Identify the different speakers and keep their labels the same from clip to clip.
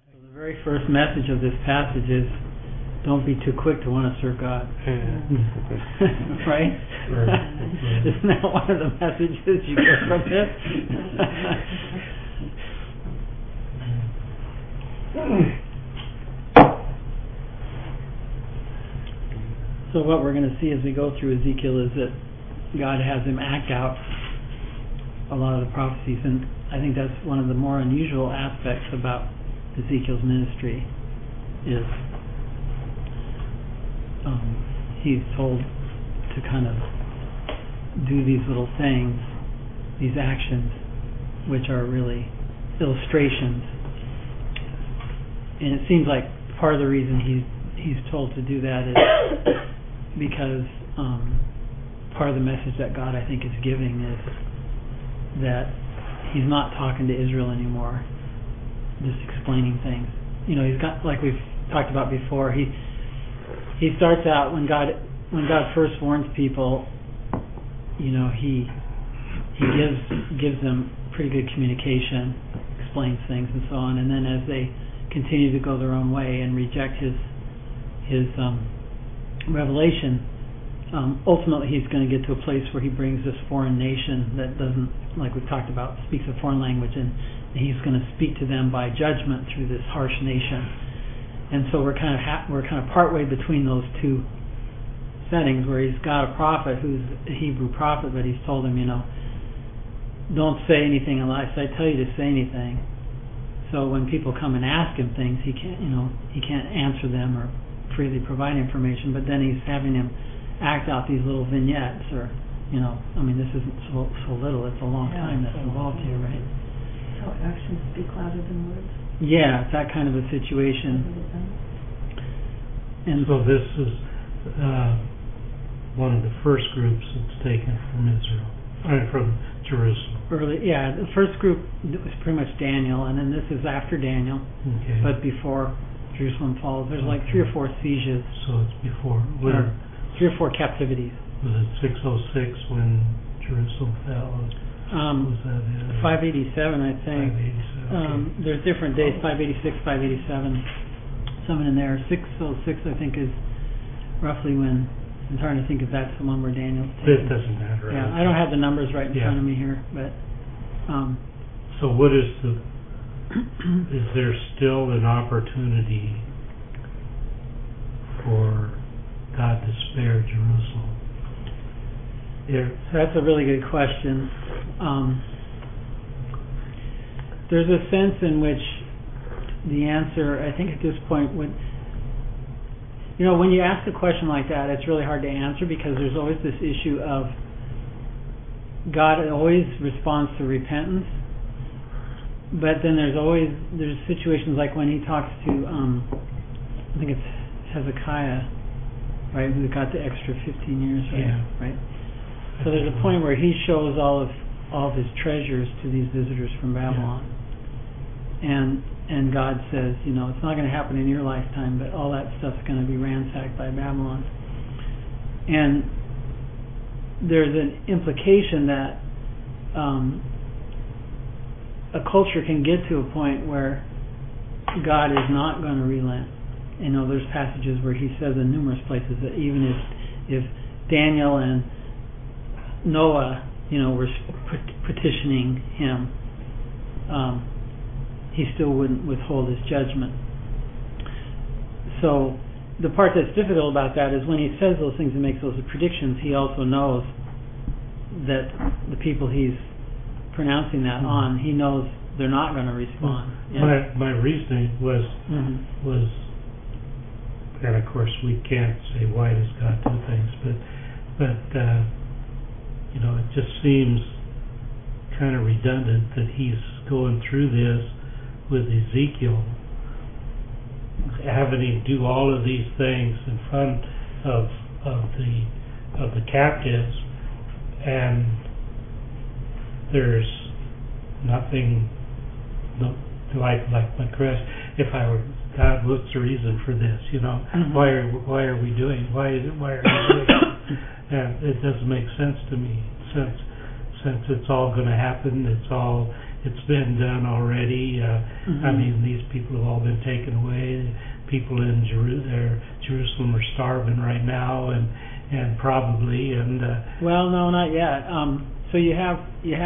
Speaker 1: So the very first message of this passage is, don't be too quick to want to serve God. Right? Isn't that one of the messages you get from this? So what we're going to see as we go through Ezekiel is that God has him act out a lot of the prophecies, and I think that's one of the more unusual aspects about Ezekiel's ministry is he's told to kind of do these little things, these actions, which are really illustrations. And it seems like part of the reason he's told to do that is because part of the message that God, I think, is giving is that he's not talking to Israel anymore, just explaining things. You know, he's got, like we've talked about before, he starts out when God first warns people, you know, he gives them pretty good communication, explains things and so on, and then as they continue to go their own way and reject his revelation, ultimately he's going to get to a place where he brings this foreign nation that doesn't, like we've talked about, speaks a foreign language, and he's going to speak to them by judgment through this harsh nation. And so we're kind of partway between those two settings, where he's got a prophet who's a Hebrew prophet, but he's told him, you know, don't say anything unless I tell you to say anything. So when people come and ask him things, he can't answer them or freely provide information. But then he's having him act out these little vignettes, or, you know, I mean, this isn't so little, it's a long time that's involved here, right?
Speaker 2: So actions speak louder than words.
Speaker 1: Yeah, it's that kind of a situation. And
Speaker 3: so this is one of the first groups that's taken from Israel, from Jerusalem.
Speaker 1: The first group was pretty much Daniel, and then this is after Daniel, but before Jerusalem falls. There's like 3 or 4 sieges.
Speaker 3: So it's before.
Speaker 1: 3 or 4 captivities.
Speaker 3: Was it 606 when Jerusalem fell? Was that it?
Speaker 1: 587, I think.
Speaker 3: 587. Okay.
Speaker 1: There's different dates, 586, 587, something in there. 606, I think, is roughly when. I'm trying to think if that's the one where Daniel's taken.
Speaker 3: It doesn't matter.
Speaker 1: Yeah, I don't have the numbers right in front of me here, but.
Speaker 3: So what is is there still an opportunity for God to spare Jerusalem?
Speaker 1: That's a really good question. There's a sense in which the answer, I think at this point, would, you know, when you ask a question like that, it's really hard to answer, because there's always this issue of God always responds to repentance, but then there's situations like when he talks to I think it's Hezekiah, right, who got the extra 15 years, right?
Speaker 3: Yeah.
Speaker 1: Right. So there's a point where he shows all of his treasures to these visitors from Babylon, and God says, you know, it's not going to happen in your lifetime, but all that stuff's going to be ransacked by Babylon. And there's an implication that a culture can get to a point where God is not going to relent. You know, there's passages where he says in numerous places that even if Daniel and Noah, you know, were petitioning him, he still wouldn't withhold his judgment. So the part that's difficult about that is when he says those things and makes those predictions, he also knows that the people he's pronouncing that on, he knows they're not going to respond.
Speaker 3: My reasoning was, and of course we can't say why does God do things, but you know, it just seems kind of redundant that he's going through this with Ezekiel, having him do all of these things in front of the captives, and there's nothing like my question. If I were God, what's the reason for this? You know, why are we doing? Why are we doing it? And it doesn't make sense to me, since it's all going to happen. It's all it's been done already. I mean, these people have all been taken away. People in Jerusalem are starving right now, and probably
Speaker 1: well, no, not yet. So you have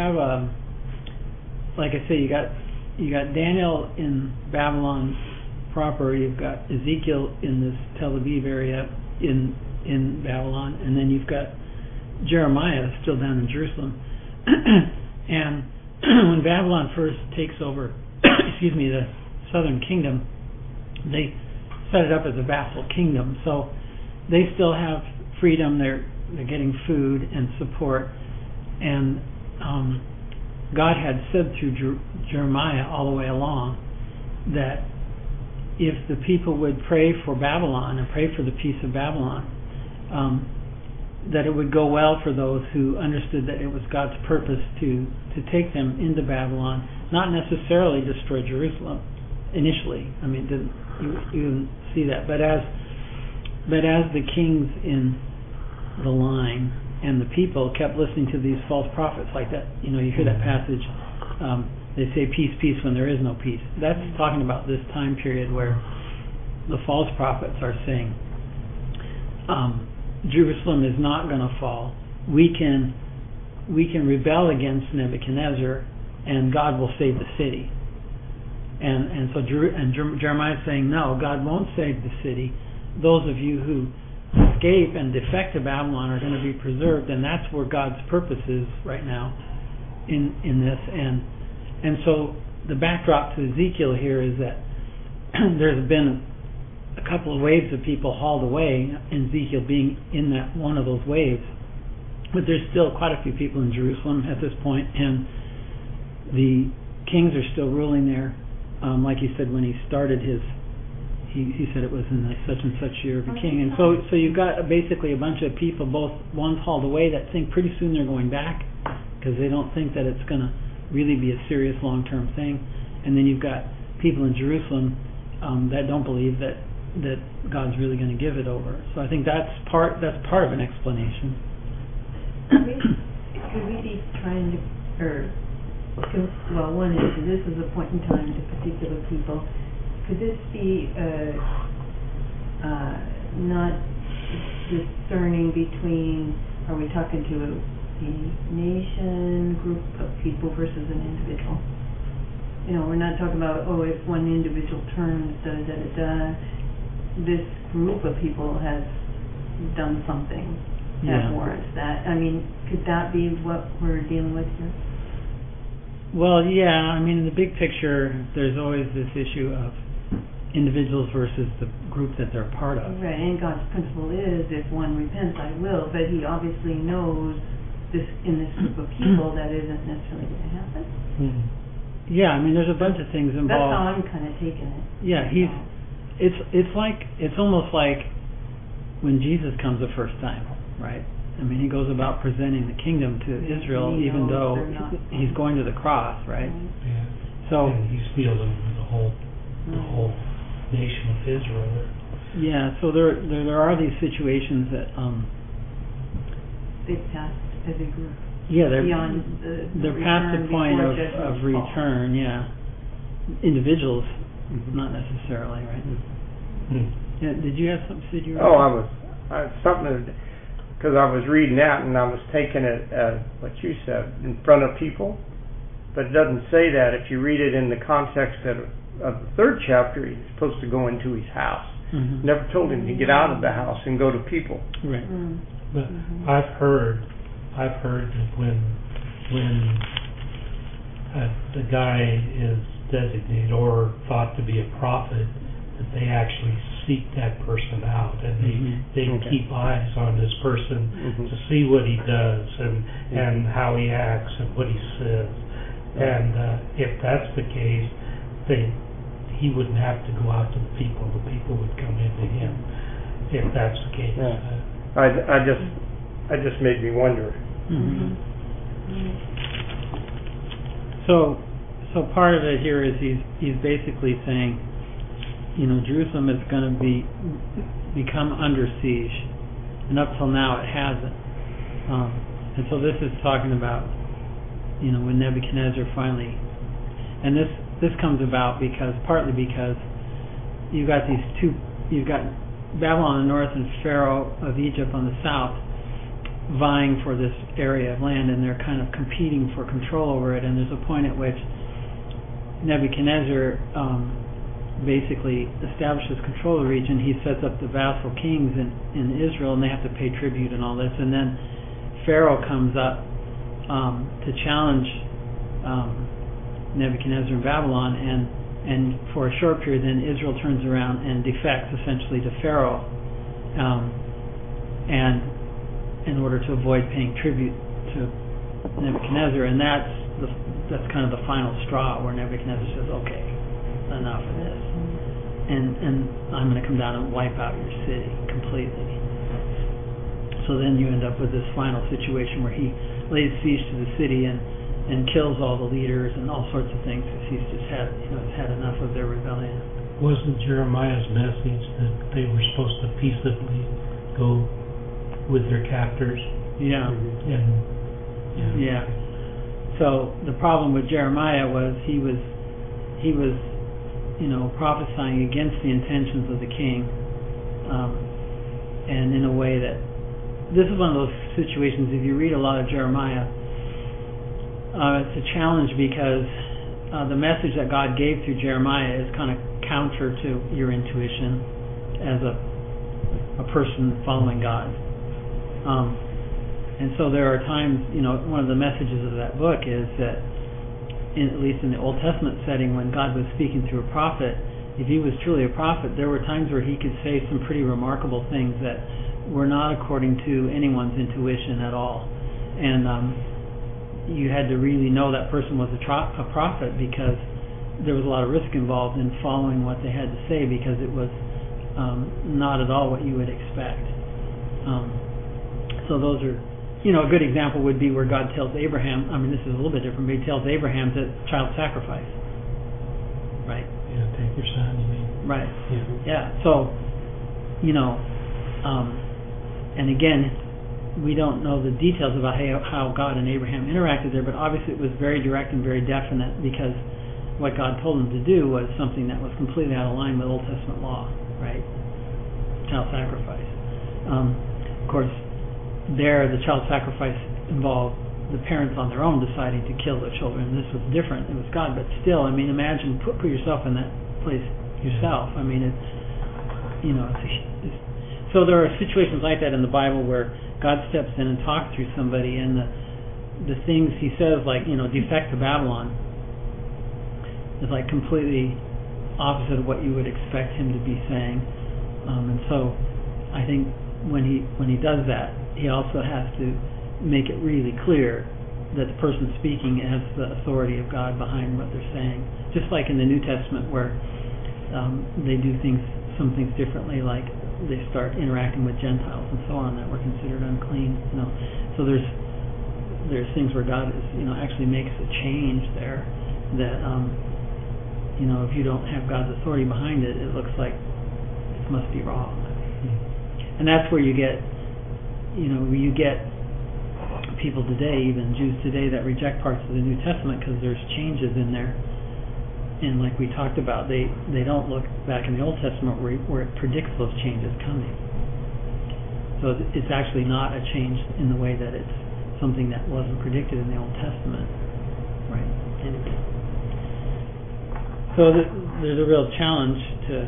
Speaker 1: like I say, you got Daniel in Babylon proper. You've got Ezekiel in this Tel Aviv area in Babylon, and then you've got Jeremiah still down in Jerusalem. And when Babylon first takes over, the southern kingdom, they set it up as a vassal kingdom. So they still have freedom. They're getting food and support. And God had said through Jeremiah all the way along that if the people would pray for Babylon and pray for the peace of Babylon, that it would go well for those who understood that it was God's purpose to take them into Babylon, not necessarily destroy Jerusalem initially. I mean, you didn't see that, but as the kings in the line and the people kept listening to these false prophets like that, you hear that passage. They say peace, peace when there is no peace. That's talking about this time period where the false prophets are saying, Jerusalem is not going to fall. We can rebel against Nebuchadnezzar, and God will save the city. And so Jeremiah is saying, no, God won't save the city. Those of you who escape and defect to Babylon are going to be preserved, and that's where God's purpose is right now in this. And so the backdrop to Ezekiel here is that there's been a couple of waves of people hauled away, and Ezekiel being in that one of those waves. But there's still quite a few people in Jerusalem at this point, and the kings are still ruling there. Like he said, when he started he said it was in the such and such year of the king. And so you've got basically a bunch of people, both ones hauled away that think pretty soon they're going back because they don't think that it's going to really be a serious long-term thing. And then you've got people in Jerusalem that don't believe that God's really going to give it over. So I think that's part of an explanation.
Speaker 2: Could we be trying to, one is this is a point in time to particular people. Could this be not discerning between, are we talking to a nation, group of people versus an individual? We're not talking about, if one individual turns, this group of people has done something that warrants that. I mean, could that be what we're dealing with here?
Speaker 1: Well, yeah. I mean, in the big picture, there's always this issue of individuals versus the group that they're part of.
Speaker 2: Right, and God's principle is, if one repents, I will. But He obviously knows this in this group of people that isn't necessarily going to happen.
Speaker 1: Yeah, I mean, there's a bunch of things involved.
Speaker 2: That's how I'm kind of taking it.
Speaker 1: Yeah, it's almost like when Jesus comes the first time, right? I mean, he goes about presenting the kingdom to Israel, even though he's going to the cross, right?
Speaker 3: Yeah.
Speaker 1: So
Speaker 3: and he's dealing with the whole nation of Israel.
Speaker 1: Yeah. So there are these situations that
Speaker 2: they've passed as a group.
Speaker 1: Yeah, they're past the point of return. Yeah, individuals, not necessarily, right? Yeah. Did you have something?
Speaker 4: Because I was reading that and I was taking it as what you said, in front of people, but it doesn't say that. If you read it in the context of the third chapter, he's supposed to go into his house. Never told him to get out of the house and go to people.
Speaker 1: Right.
Speaker 3: But I've heard that when the guy is designated or thought to be a prophet, that they actually seek that person out and they keep eyes on this person to see what he does and how he acts and what he says. And if that's the case, he wouldn't have to go out to the people would come into him, if that's the case.
Speaker 4: I just made me wonder.
Speaker 1: So part of it here is he's basically saying, Jerusalem is going to become under siege, and up till now it hasn't. And so this is talking about, when Nebuchadnezzar finally And this comes about partly because you've got Babylon on the north and Pharaoh of Egypt on the south vying for this area of land, and they're kind of competing for control over it. And there's a point at which Nebuchadnezzar basically establishes control of the region. He sets up the vassal kings in Israel, and they have to pay tribute and all this. And then Pharaoh comes up to challenge Nebuchadnezzar in Babylon, and for a short period then Israel turns around and defects essentially to Pharaoh, and in order to avoid paying tribute to Nebuchadnezzar. And that's kind of the final straw where Nebuchadnezzar says, okay, enough of this, and I'm going to come down and wipe out your city completely. So then you end up with this final situation where he lays siege to the city and kills all the leaders and all sorts of things, because he's just had enough of their rebellion.
Speaker 3: Wasn't Jeremiah's message that they were supposed to peaceably go with their captors?
Speaker 1: Yeah.
Speaker 3: Yeah.
Speaker 1: So the problem with Jeremiah was he was prophesying against the intentions of the king, and in a way that this is one of those situations. If you read a lot of Jeremiah, it's a challenge because the message that God gave through Jeremiah is kind of counter to your intuition as a person following God. And so there are times, one of the messages of that book is that, at least in the Old Testament setting, when God was speaking through a prophet, if he was truly a prophet, there were times where he could say some pretty remarkable things that were not according to anyone's intuition at all. And you had to really know that person was a prophet, because there was a lot of risk involved in following what they had to say, because it was not at all what you would expect. So those are, a good example would be where God tells Abraham, this is a little bit different, but he tells Abraham to child sacrifice. Right?
Speaker 3: Yeah, take your son, you mean.
Speaker 1: Right.
Speaker 3: Yeah.
Speaker 1: So, and again, we don't know the details about how God and Abraham interacted there, but obviously it was very direct and very definite, because what God told him to do was something that was completely out of line with Old Testament law, right? Child sacrifice. Of course, there the child sacrifice involved the parents on their own deciding to kill their children. This was different. It was God, but still, imagine, put yourself in that place yourself. So there are situations like that in the Bible where God steps in and talks through somebody, and the things he says, like, defect to Babylon, is like completely opposite of what you would expect him to be saying. And so I think when he does that, he also has to make it really clear that the person speaking has the authority of God behind what they're saying. Just like in the New Testament, where they do some things differently, like they start interacting with Gentiles and so on that were considered unclean. So there's things where God is, actually makes a change there that if you don't have God's authority behind it, it looks like it must be wrong. And that's where you get people today, even Jews today, that reject parts of the New Testament because there's changes in there. And like we talked about, they don't look back in the Old Testament where it predicts those changes coming. So it's actually not a change in the way that it's something that wasn't predicted in the Old Testament. Right. Anyway. So there's a real challenge to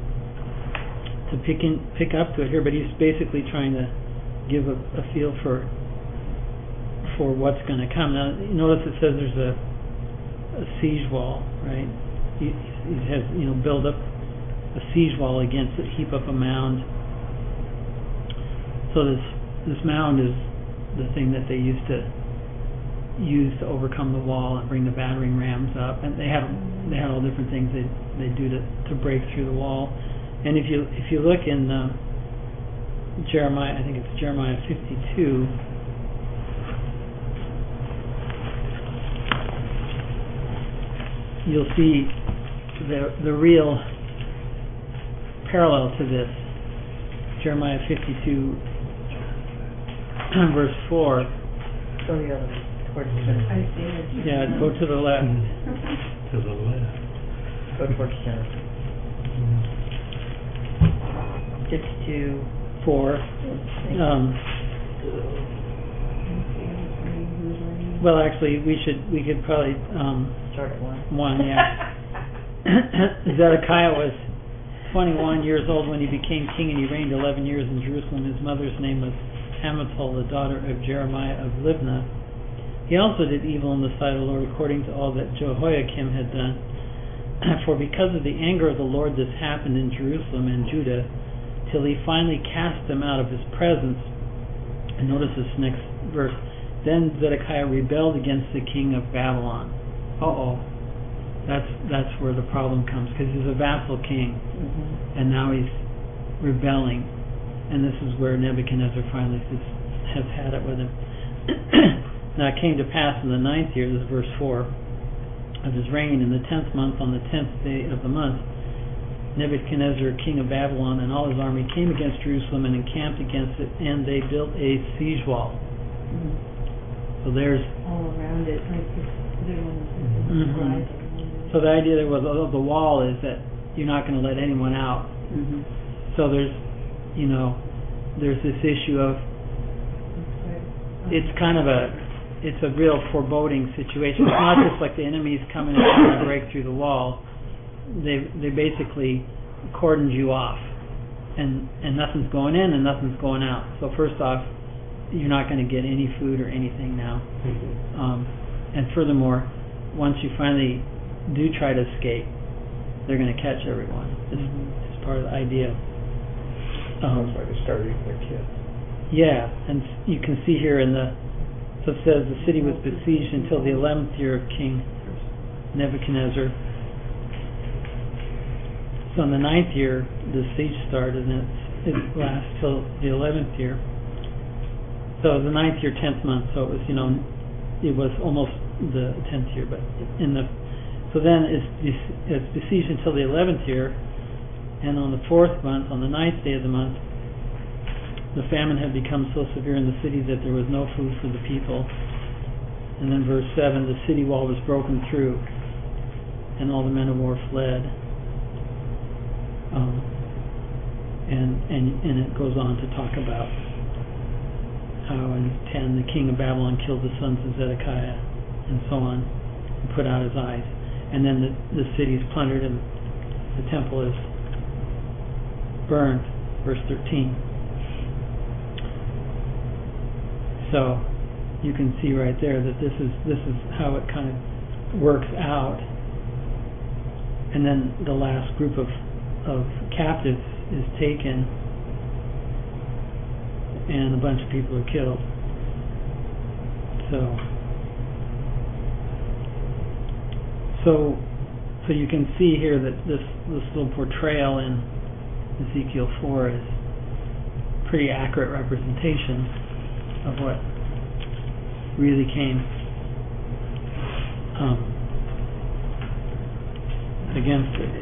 Speaker 1: pick up to it here, but he's basically trying to give a feel for what's going to come. Now, notice it says there's a siege wall, right? He has, build up a siege wall against it, heap up a mound. So this mound is the thing that they used to use to overcome the wall and bring the battering rams up, and they had all different things they do to break through the wall. And if you look in Jeremiah, I think it's Jeremiah 52. You'll see the real parallel to this. Jeremiah 52, verse 4.
Speaker 2: Go the other way, towards the
Speaker 1: Yeah, go to the left.
Speaker 3: to the left.
Speaker 5: Go towards center.
Speaker 2: 52.
Speaker 1: 4. Well, actually, we could probably
Speaker 2: Start at 1.
Speaker 1: 1, yeah. Zedekiah was 21 years old when he became king, and he reigned 11 years in Jerusalem. His mother's name was Hamutal, the daughter of Jeremiah of Libnah. He also did evil in the sight of the Lord, according to all that Jehoiakim had done. For because of the anger of the Lord, this happened in Jerusalem and Judah, till he finally cast them out of his presence. And notice this next verse. Then Zedekiah rebelled against the king of Babylon. That's where the problem comes, because he's a vassal king, and now he's rebelling, and this is where Nebuchadnezzar finally has had it with him. Now it came to pass in the 9th year, this is verse 4, of his reign, in the 10th month, on the 10th day of the month, Nebuchadnezzar, king of Babylon, and all his army came against Jerusalem and encamped against it, and they built a siege wall. So there's
Speaker 2: all around it, like
Speaker 1: So the idea there was of the wall is that you're not going to let anyone out. So there's this issue of it's a real foreboding situation. It's not just like the enemy's coming and trying to break through the wall. They basically cordoned you off, and nothing's going in and nothing's going out. So first off, you're not going to get any food or anything now. And furthermore, once you finally do try to escape, they're going to catch everyone. It's part of the idea.
Speaker 5: That's why they started eating their kids.
Speaker 1: Yeah, and you can see here so it says the city was besieged until the 11th year of King Nebuchadnezzar. So in the 9th year, the siege started, and it lasts till the 11th year. So the 9th year, 10th month. So it was, it was almost the 10th year, but so then it's besieged until the 11th year, and on the 4th month, on the 9th day of the month, the famine had become so severe in the city that there was no food for the people. And then verse 7, the city wall was broken through, and all the men of war fled. And it goes on to talk about how in 10 the king of Babylon killed the sons of Zedekiah, and so on, and put out his eyes. And then the city is plundered and the temple is burned. Verse 13. So you can see right there that this is how it kind of works out. And then the last group of captives is taken, and a bunch of people are killed. So you can see here that this little portrayal in Ezekiel 4 is pretty accurate representation of what really came against it.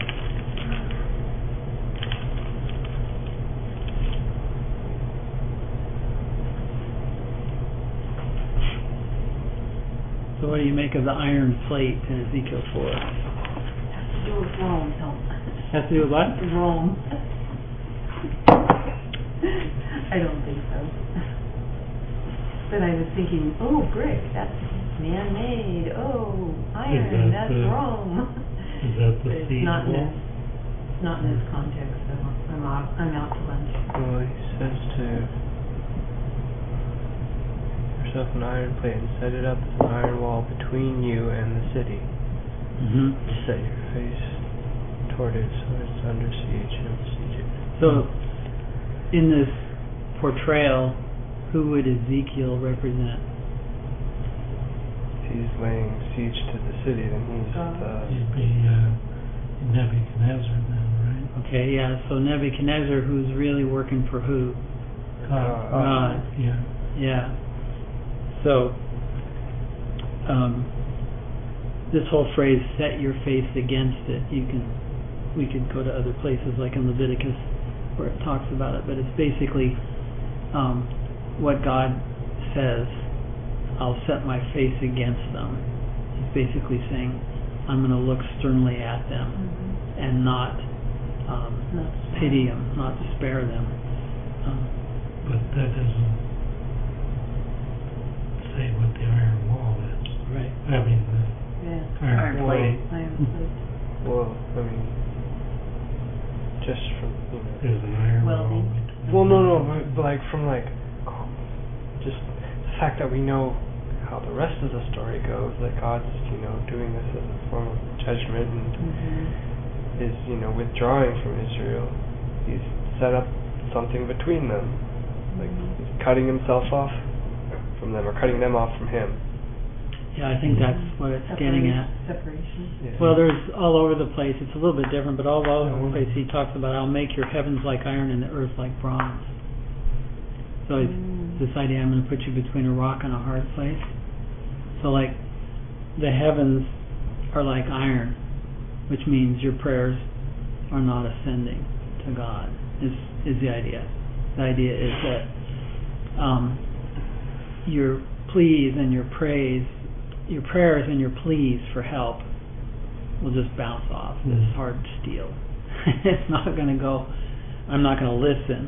Speaker 1: So what do you make of the iron plate in Ezekiel 4?
Speaker 2: Has to do with Rome,
Speaker 1: Has to do with what?
Speaker 2: Rome. I don't think so. But I was thinking, brick, that's man-made. Iron, that's Rome.
Speaker 3: Is that the
Speaker 2: But
Speaker 3: siege
Speaker 2: it's not
Speaker 3: wall?
Speaker 2: not in this context, so I'm out to lunch.
Speaker 6: Well, he says to yourself an iron plate and set it up as an iron wall between you and the city. And set your face toward it so it's under siege and besiege it.
Speaker 1: So, in this portrayal, who would Ezekiel represent?
Speaker 6: If he's laying siege to the city, then he's
Speaker 3: He'd be Nebuchadnezzar then, right?
Speaker 1: Okay, yeah, so Nebuchadnezzar, who's really working for who? God. Yeah. So, this whole phrase, set your face against it, we could go to other places like in Leviticus where it talks about it, but it's basically what God says, I'll set my face against them. He's basically saying, I'm going to look sternly at them and not pity them, not spare them.
Speaker 3: But that doesn't say what the iron wall is.
Speaker 1: Right.
Speaker 3: I mean, the
Speaker 2: Iron
Speaker 3: iron plate
Speaker 6: Well, I mean, just from,
Speaker 3: is an iron wall.
Speaker 2: Welding.
Speaker 6: Well, no, but like from like just the fact that we know how the rest of the story goes, that God's doing this as a form of judgment and is withdrawing from Israel. He's set up something between them, like he's cutting himself off from them, or cutting them off from him.
Speaker 1: Yeah, I think that's what it's getting at.
Speaker 2: Separation.
Speaker 6: Yeah.
Speaker 1: Well, there's all over the place. It's a little bit different, but all over the place he talks about, I'll make your heavens like iron and the earth like bronze. So it's this idea, I'm going to put you between a rock and a hard place. So like the heavens are like iron, which means your prayers are not ascending to God, is the idea. The idea is that your pleas and your praise, your prayers and your pleas for help will just bounce off this hard steel. It's not going to go, I'm not going to listen.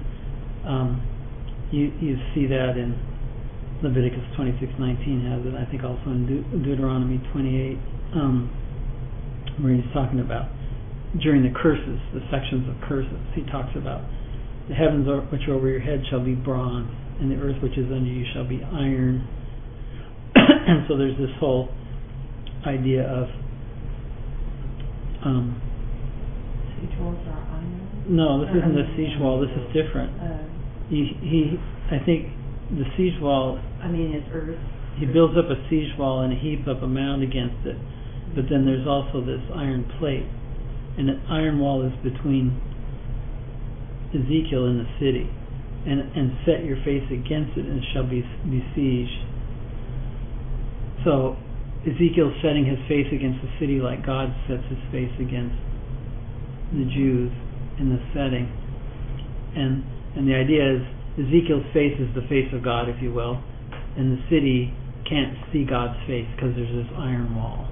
Speaker 1: You see that in Leviticus 26:19 has it, I think also in Deuteronomy 28, where he's talking about during the curses, the sections of curses, he talks about the heavens which are over your head shall be bronze, and the earth which is under you shall be iron. And so there's this whole idea of
Speaker 2: Siege walls are iron?
Speaker 1: no, this isn't the siege wall. This is different. I think the siege wall.
Speaker 2: It's earth.
Speaker 1: He builds up a siege wall and he heaps up a mound against it, but then there's also this iron plate, and the iron wall is between Ezekiel and the city, and set your face against it, and it shall be besieged. So Ezekiel's setting his face against the city like God sets his face against the Jews in the setting. And the idea is Ezekiel's face is the face of God, if you will, and the city can't see God's face because there's this iron wall.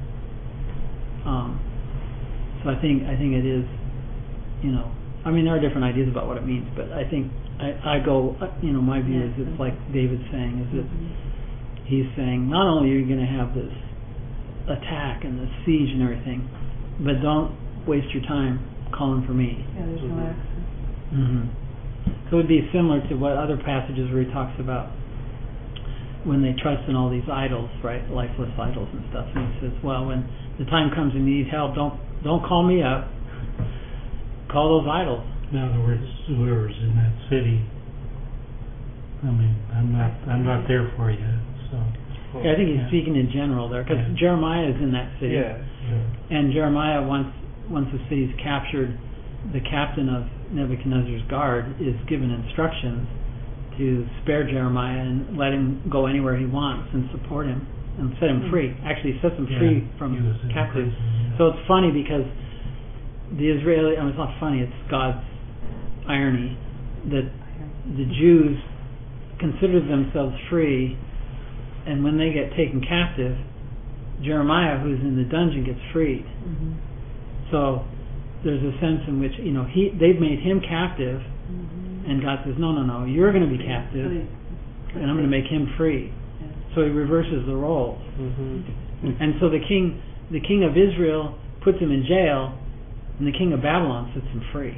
Speaker 1: So I think it is, there are different ideas about what it means, but I think I go, my view is it's like David's saying, is that he's saying not only are you going to have this attack and this siege and everything, but don't waste your time calling for me.
Speaker 2: Yeah, there's no access.
Speaker 1: So it would be similar to what other passages where he talks about when they trust in all these idols, right, lifeless idols and stuff. And he says, well, when the time comes and you need help, don't call me up. Call those idols.
Speaker 3: In other words, whoever's in that city, I'm not there for you. So.
Speaker 1: Yeah, I think he's speaking in general there, because Jeremiah is in that city.
Speaker 6: Yeah.
Speaker 1: And Jeremiah, once the city's captured, the captain of Nebuchadnezzar's guard is given instructions to spare Jeremiah and let him go anywhere he wants and support him and set him free. Actually, sets him free from captive. So it's funny because it's not funny, it's God's irony that the Jews consider themselves free, and when they get taken captive, Jeremiah, who's in the dungeon, gets freed. So there's a sense in which they've made him captive, and God says, no, you're going to be captive, and I'm going to make him free. So he reverses the roles. And so the king of Israel puts him in jail, and the king of Babylon sets him free.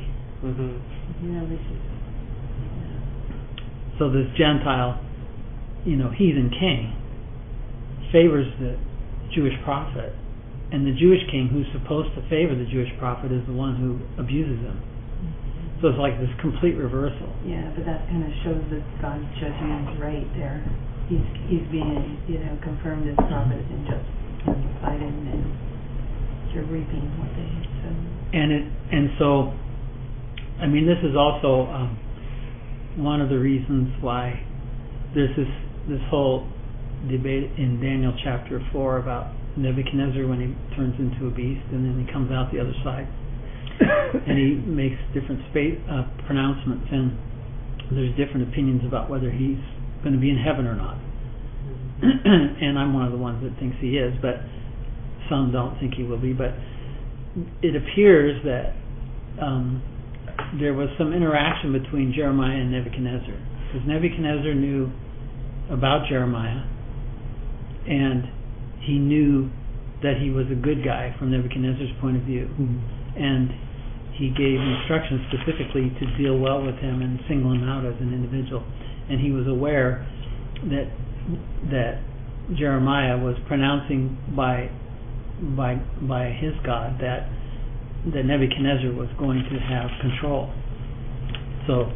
Speaker 1: So this Gentile, heathen king favors the Jewish prophet, and the Jewish king who's supposed to favor the Jewish prophet is the one who abuses him. So it's like this complete reversal.
Speaker 2: Yeah, but that kind of shows that God's judgment is right there. He's being, confirmed as prophet and just Biden, and you're reaping what they sow.
Speaker 1: And so, this is also one of the reasons why there's this whole debate in Daniel chapter 4 about Nebuchadnezzar when he turns into a beast and then he comes out the other side. And he makes different pronouncements, and there's different opinions about whether he's going to be in heaven or not. And I'm one of the ones that thinks he is. But some don't think he will be, but it appears that there was some interaction between Jeremiah and Nebuchadnezzar, because Nebuchadnezzar knew about Jeremiah, and he knew that he was a good guy from Nebuchadnezzar's point of view, and he gave instructions specifically to deal well with him and single him out as an individual. And he was aware that Jeremiah was pronouncing by his God that Nebuchadnezzar was going to have control. So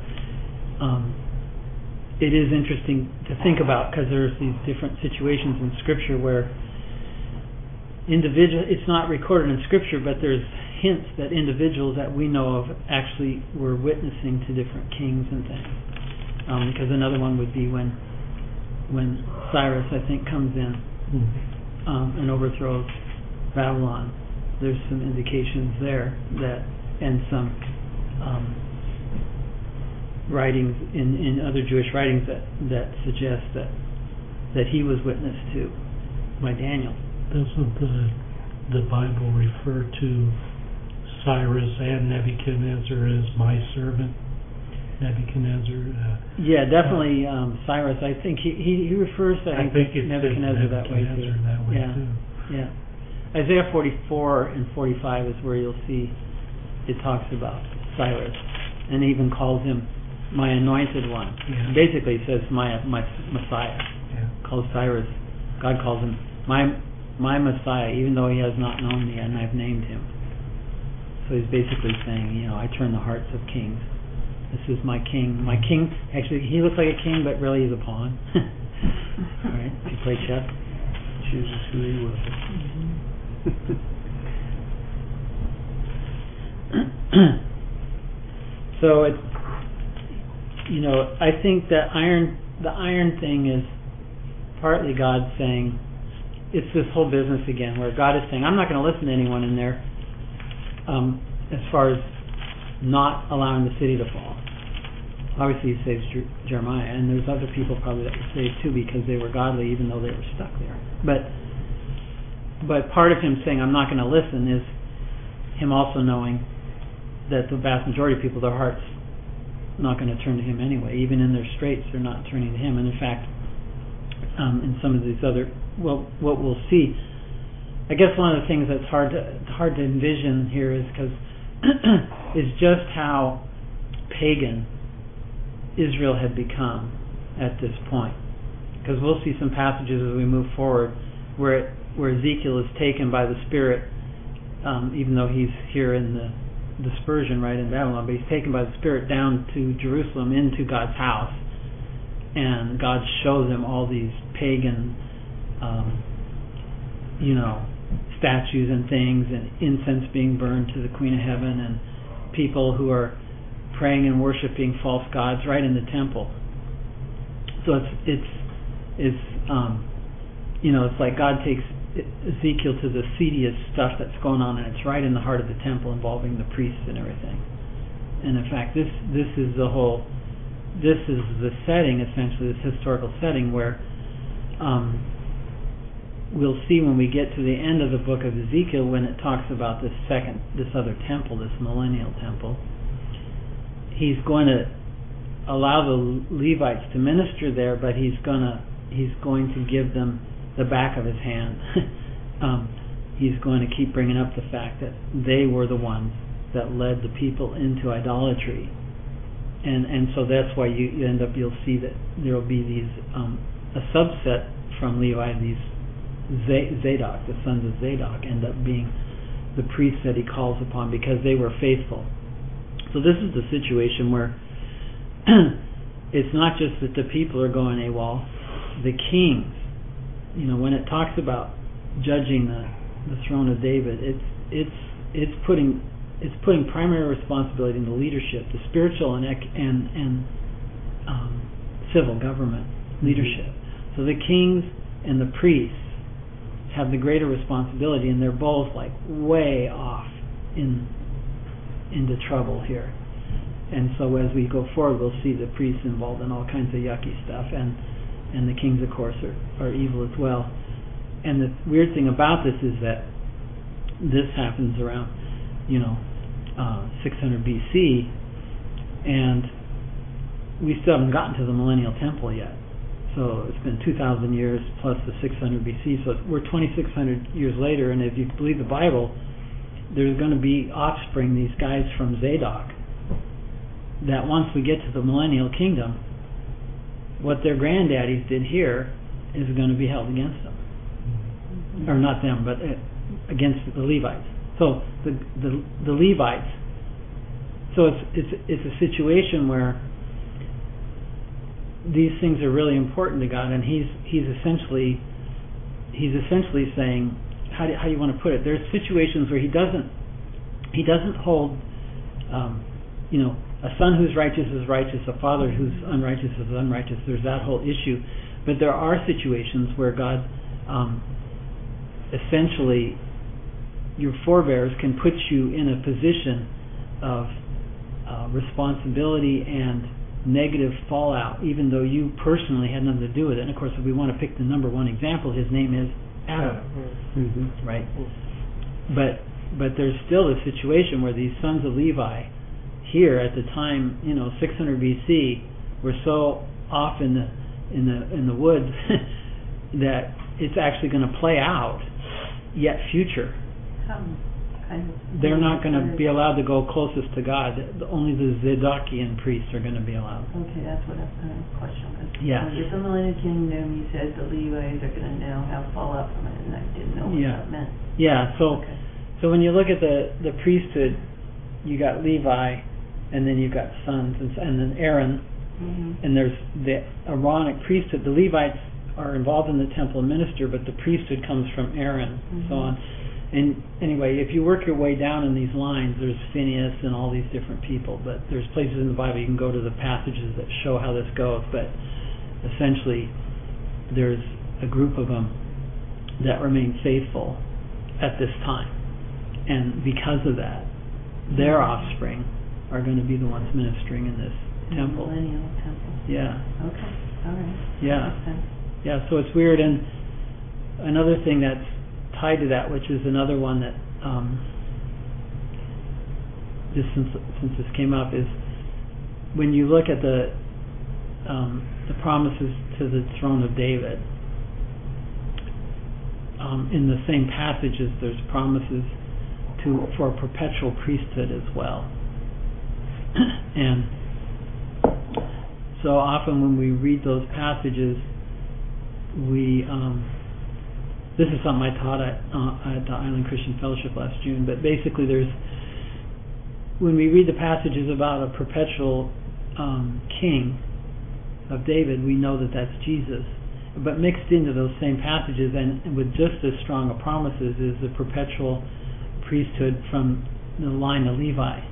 Speaker 1: it is interesting to think about, because there's these different situations in Scripture where it's not recorded in Scripture, but there's hints that individuals that we know of actually were witnessing to different kings and things. Because another one would be when Cyrus, I think, comes in and overthrows Babylon. There's some indications there that, and some writings in other Jewish writings that suggest that he was witnessed to by Daniel.
Speaker 3: Doesn't the Bible refer to Cyrus and Nebuchadnezzar as my servant? Nebuchadnezzar.
Speaker 1: Yeah, definitely. Cyrus. I think he refers to Nebuchadnezzar that way too. Yeah. Isaiah 44 and 45 is where you'll see it talks about Cyrus, and even calls him my anointed one.
Speaker 3: Yeah.
Speaker 1: Basically, it says my Messiah.
Speaker 3: Yeah.
Speaker 1: Calls Cyrus. God calls him my Messiah, even though he has not known me, and I've named him. So he's basically saying, I turn the hearts of kings. This is my king. My king, actually, he looks like a king, but really he's a pawn. Right? If you play chess, chooses who he will. So it's, I think that the iron thing is partly God saying, it's this whole business again, where God is saying, I'm not going to listen to anyone in there as far as not allowing the city to fall. Obviously he saves Jeremiah, and there's other people probably that were saved too because they were godly even though they were stuck there. But part of him saying I'm not going to listen is him also knowing that the vast majority of people, their hearts not going to turn to him anyway. Even in their straits, they're not turning to him. And in fact, in some of these other, what we'll see, I guess one of the things that's hard to envision here is because is just how pagan Israel had become at this point. Because we'll see some passages as we move forward where Ezekiel is taken by the Spirit, even though he's here in the dispersion right in Babylon, but he's taken by the Spirit down to Jerusalem into God's house, and God shows him all these pagan statues and things, and incense being burned to the Queen of Heaven, and people who are praying and worshiping false gods right in the temple. So it's like God takes Ezekiel to the seediest stuff that's going on, and it's right in the heart of the temple involving the priests and everything. And in fact, this is the setting, essentially, this historical setting where we'll see when we get to the end of the book of Ezekiel, when it talks about this other temple, this millennial temple, he's going to allow the Levites to minister there, but he's going to give them the back of his hand. He's going to keep bringing up the fact that they were the ones that led the people into idolatry, and so that's why you'll see that there will be these a subset from Levi, these Zadok, the sons of Zadok, end up being the priests that he calls upon because they were faithful. So this is the situation where it's not just that the people are going AWOL, the kings. When it talks about judging the throne of David, it's putting primary responsibility in the leadership, the spiritual and civil government leadership. So the kings and the priests have the greater responsibility, and they're both like way off into trouble here. And so as we go forward, we'll see the priests involved in all kinds of yucky stuff, and the kings, of course, are evil as well. And the weird thing about this is that this happens around, 600 BC, and we still haven't gotten to the millennial temple yet. So it's been 2,000 years plus the 600 BC, so we're 2,600 years later, and if you believe the Bible, there's going to be offspring, these guys from Zadok, that once we get to the millennial kingdom, what their granddaddies did here is going to be held against them. Or not them, but against the Levites. So the Levites. So it's a situation where these things are really important to God, and he's essentially saying, how do you want to put it? There's situations where he doesn't hold, a son who's righteous is righteous, a father who's unrighteous is unrighteous. There's that whole issue, but there are situations where God, essentially, your forebears can put you in a position of responsibility and negative fallout, even though you personally had nothing to do with it. And of course, if we want to pick the number one example, his name is Adam, right? But there's still a situation where these sons of Levi, here at the time, 600 BC, were so off in the woods that it's actually going to play out yet future. They're not going to be allowed to go closest to God. Only the Zadokian priests are going to be allowed.
Speaker 2: Okay, that's what I'm question.
Speaker 1: Yeah.
Speaker 2: When you get the millennial kingdom, you said the Levites are going to now have fallout from it, and I didn't know what that meant.
Speaker 1: Yeah. So when you look at the priesthood, you got Levi, and then you've got sons, and then Aaron, and there's the Aaronic priesthood. The Levites are involved in the temple and minister, but the priesthood comes from Aaron, and so on. And anyway, if you work your way down in these lines, there's Phineas and all these different people, but there's places in the Bible you can go to the passages that show how this goes, but essentially there's a group of them that remain faithful at this time, and because of that, their offspring are going to be the ones ministering in this temple.
Speaker 2: Millennial temple.
Speaker 1: Yeah.
Speaker 2: Okay. All right.
Speaker 1: Yeah. Yeah. So it's weird, and another thing that's tied to that, which is another one that just since this came up, is when you look at the promises to the throne of David. In the same passages, there's promises for a perpetual priesthood as well. And so often when we read those passages, we this is something I taught at the Island Christian Fellowship last June, but basically when we read the passages about a perpetual king of David, we know that that's Jesus. But mixed into those same passages and with just as strong a promises is the perpetual priesthood from the line of Levi.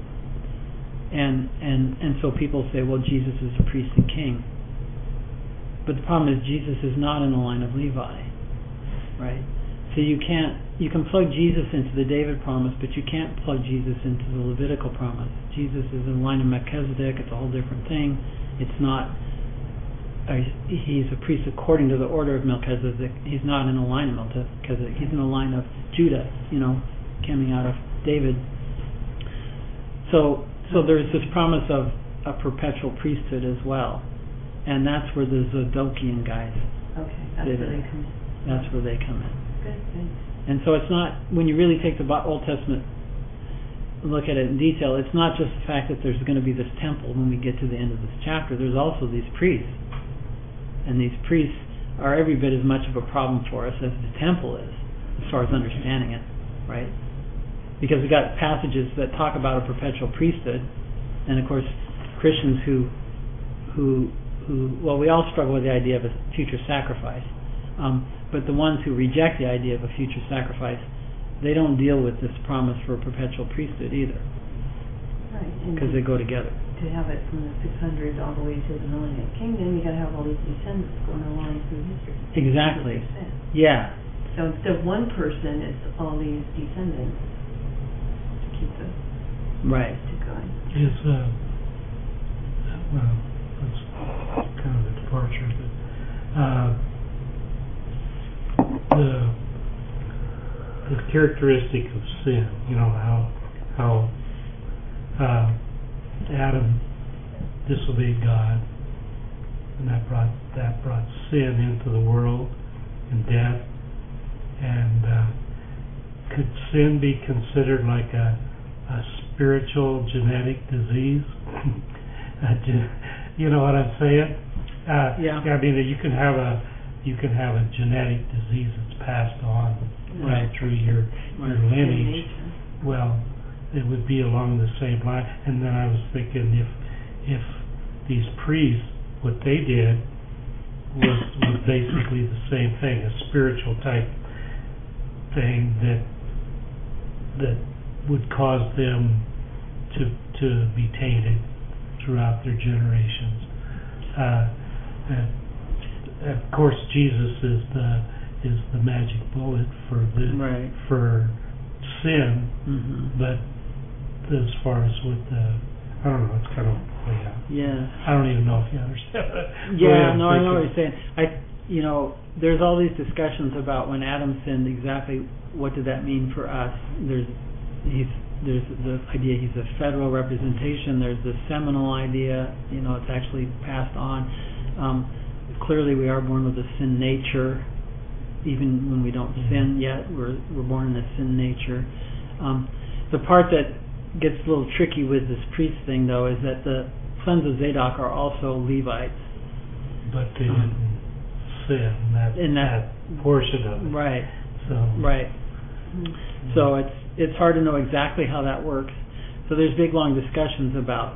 Speaker 1: And so people say, well, Jesus is a priest and king. But the problem is Jesus is not in the line of Levi. Right? So you can plug Jesus into the David promise, but you can't plug Jesus into the Levitical promise. Jesus is in the line of Melchizedek. It's a whole different thing. It's not, he's a priest according to the order of Melchizedek. He's not in the line of Melchizedek. He's in the line of Judah, coming out of David. So there's this promise of a perpetual priesthood as well. And that's where the Zadokian guys
Speaker 2: that's where they come in.
Speaker 1: That's where they come in.
Speaker 2: Good, thanks.
Speaker 1: And so it's not, when you really take the Old Testament, look at it in detail, it's not just the fact that there's going to be this temple when we get to the end of this chapter. There's also these priests. And these priests are every bit as much of a problem for us as the temple is, as far as understanding it, right? Because we got passages that talk about a perpetual priesthood, and of course Christians who we all struggle with the idea of a future sacrifice. But the ones who reject the idea of a future sacrifice, they don't deal with this promise for a perpetual priesthood either.
Speaker 2: Right.
Speaker 1: Because they go together.
Speaker 2: To have it from the 600 all the way to the millennial kingdom, you got to have all these descendants going along through history.
Speaker 1: Exactly. Yeah.
Speaker 2: So instead of one person, it's all these descendants to keep the going.
Speaker 3: Is well, that's kind of a departure, but the characteristic of sin. You know how Adam disobeyed God, and that brought sin into the world and death. And could sin be considered like a spiritual genetic disease? You know what I'm saying?
Speaker 1: Yeah.
Speaker 3: I mean, you can have a genetic disease that's passed on
Speaker 1: Right.
Speaker 3: through your lineage.
Speaker 2: Nature.
Speaker 3: Well, it would be along the same line. And then I was thinking, if these priests, what they did was basically the same thing, a spiritual type thing that would cause them to be tainted throughout their generations. And of course, Jesus is the magic bullet for
Speaker 1: Right.
Speaker 3: for sin,
Speaker 1: Mm-hmm.
Speaker 3: but as far as with I don't know, it's kind of way out.
Speaker 1: Yeah.
Speaker 3: I don't even know if you understand.
Speaker 1: Yeah, no, I know what you're saying. There's all these discussions about when Adam sinned, exactly what did that mean for us. There's the idea he's a federal representation. There's the seminal idea, it's actually passed on. Clearly we are born with a sin nature. Even when we don't sin yet, we're born in a sin nature. The part that gets a little tricky with this priest thing, though, is that the sons of Zadok are also Levites.
Speaker 3: But they didn't sin in that portion of it.
Speaker 1: Right.
Speaker 3: So
Speaker 1: Right. So it's hard to know exactly how that works. So there's big long discussions about,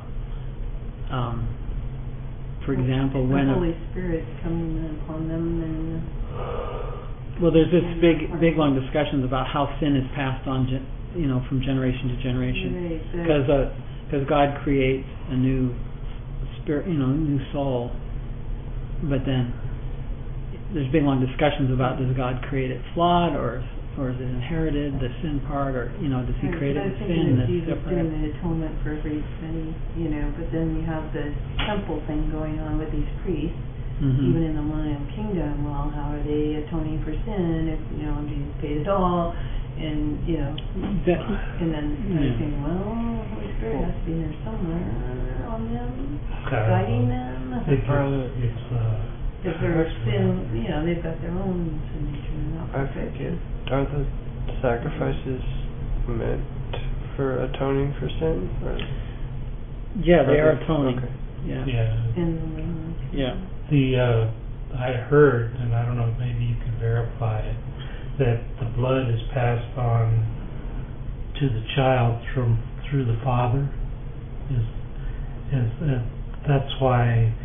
Speaker 1: for example, when
Speaker 2: the Holy Spirit coming upon them and.
Speaker 1: Well, there's this big long discussions about how sin is passed on, from generation to generation. Because God creates a new spirit, new soul, but then there's big long discussions about, does God create it flawed, or is it inherited, the sin part, or does He create it with sin that's
Speaker 2: Jesus
Speaker 1: separate?
Speaker 2: doing the atonement for everybody, but then you have the temple thing going on with these priests.
Speaker 1: Mm-hmm.
Speaker 2: Even in the Millennium Kingdom, well, how are they atoning for sin if Jesus paid it all, and and then they're saying, well, the Holy Spirit has to be there somewhere on them, guiding them. If they're sin, they've got their own sin nature, not
Speaker 6: I
Speaker 2: perfect.
Speaker 6: think are the sacrifices meant for atoning for sin? Or
Speaker 1: Yeah, they are atoning.
Speaker 6: Okay.
Speaker 1: Yeah.
Speaker 3: Yeah.
Speaker 1: Yeah.
Speaker 3: I heard, and I don't know, maybe you can verify it, that the blood is passed on to the child through the father. That's why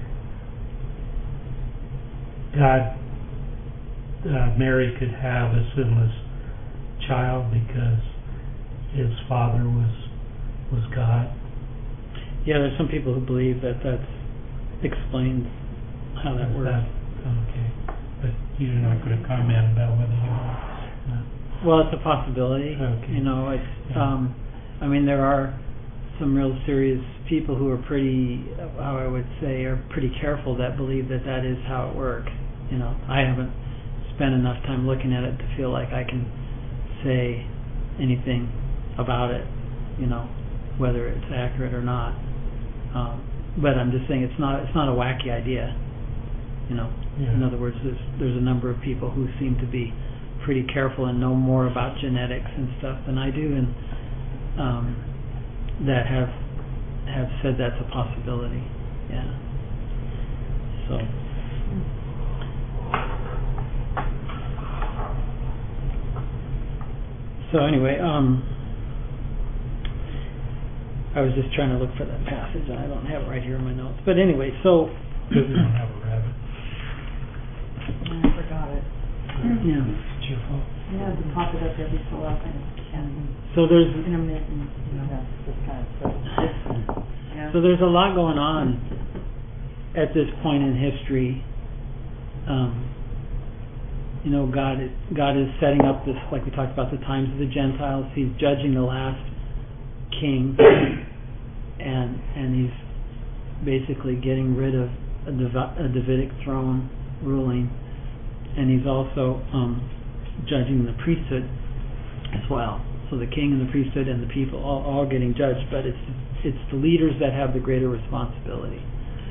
Speaker 3: Mary could have a sinless child, because his father was God.
Speaker 1: Yeah, there's some people who believe that explains how that works.
Speaker 3: Okay, but you're not going to comment about whether you know.
Speaker 1: Well, it's a possibility.
Speaker 3: Okay.
Speaker 1: There are some real serious people who are pretty, how I would say, are pretty careful, that believe that is how it works. I haven't spent enough time looking at it to feel like I can say anything about it, whether it's accurate or not. But I'm just saying it's not a wacky idea.
Speaker 3: Yeah.
Speaker 1: In other words, there's a number of people who seem to be pretty careful and know more about genetics and stuff than I do, and that have said that's a possibility. Yeah. So anyway, I was just trying to look for that passage, and I don't have it right here in my notes. But anyway, so.
Speaker 3: We don't have a rabbit.
Speaker 2: I forgot it.
Speaker 1: Yeah.
Speaker 3: It's your fault.
Speaker 2: You have to pop it up every so often.
Speaker 1: So there's
Speaker 2: Intermittent.
Speaker 5: Just kind of stuff.
Speaker 2: Yeah.
Speaker 1: So there's a lot going on at this point in history. God is setting up this, like we talked about, the times of the Gentiles. He's judging the last king, and he's basically getting rid of a Davidic throne ruling, and he's also judging the priesthood. as well. So the king and the priesthood and the people all getting judged, but it's the leaders that have the greater responsibility.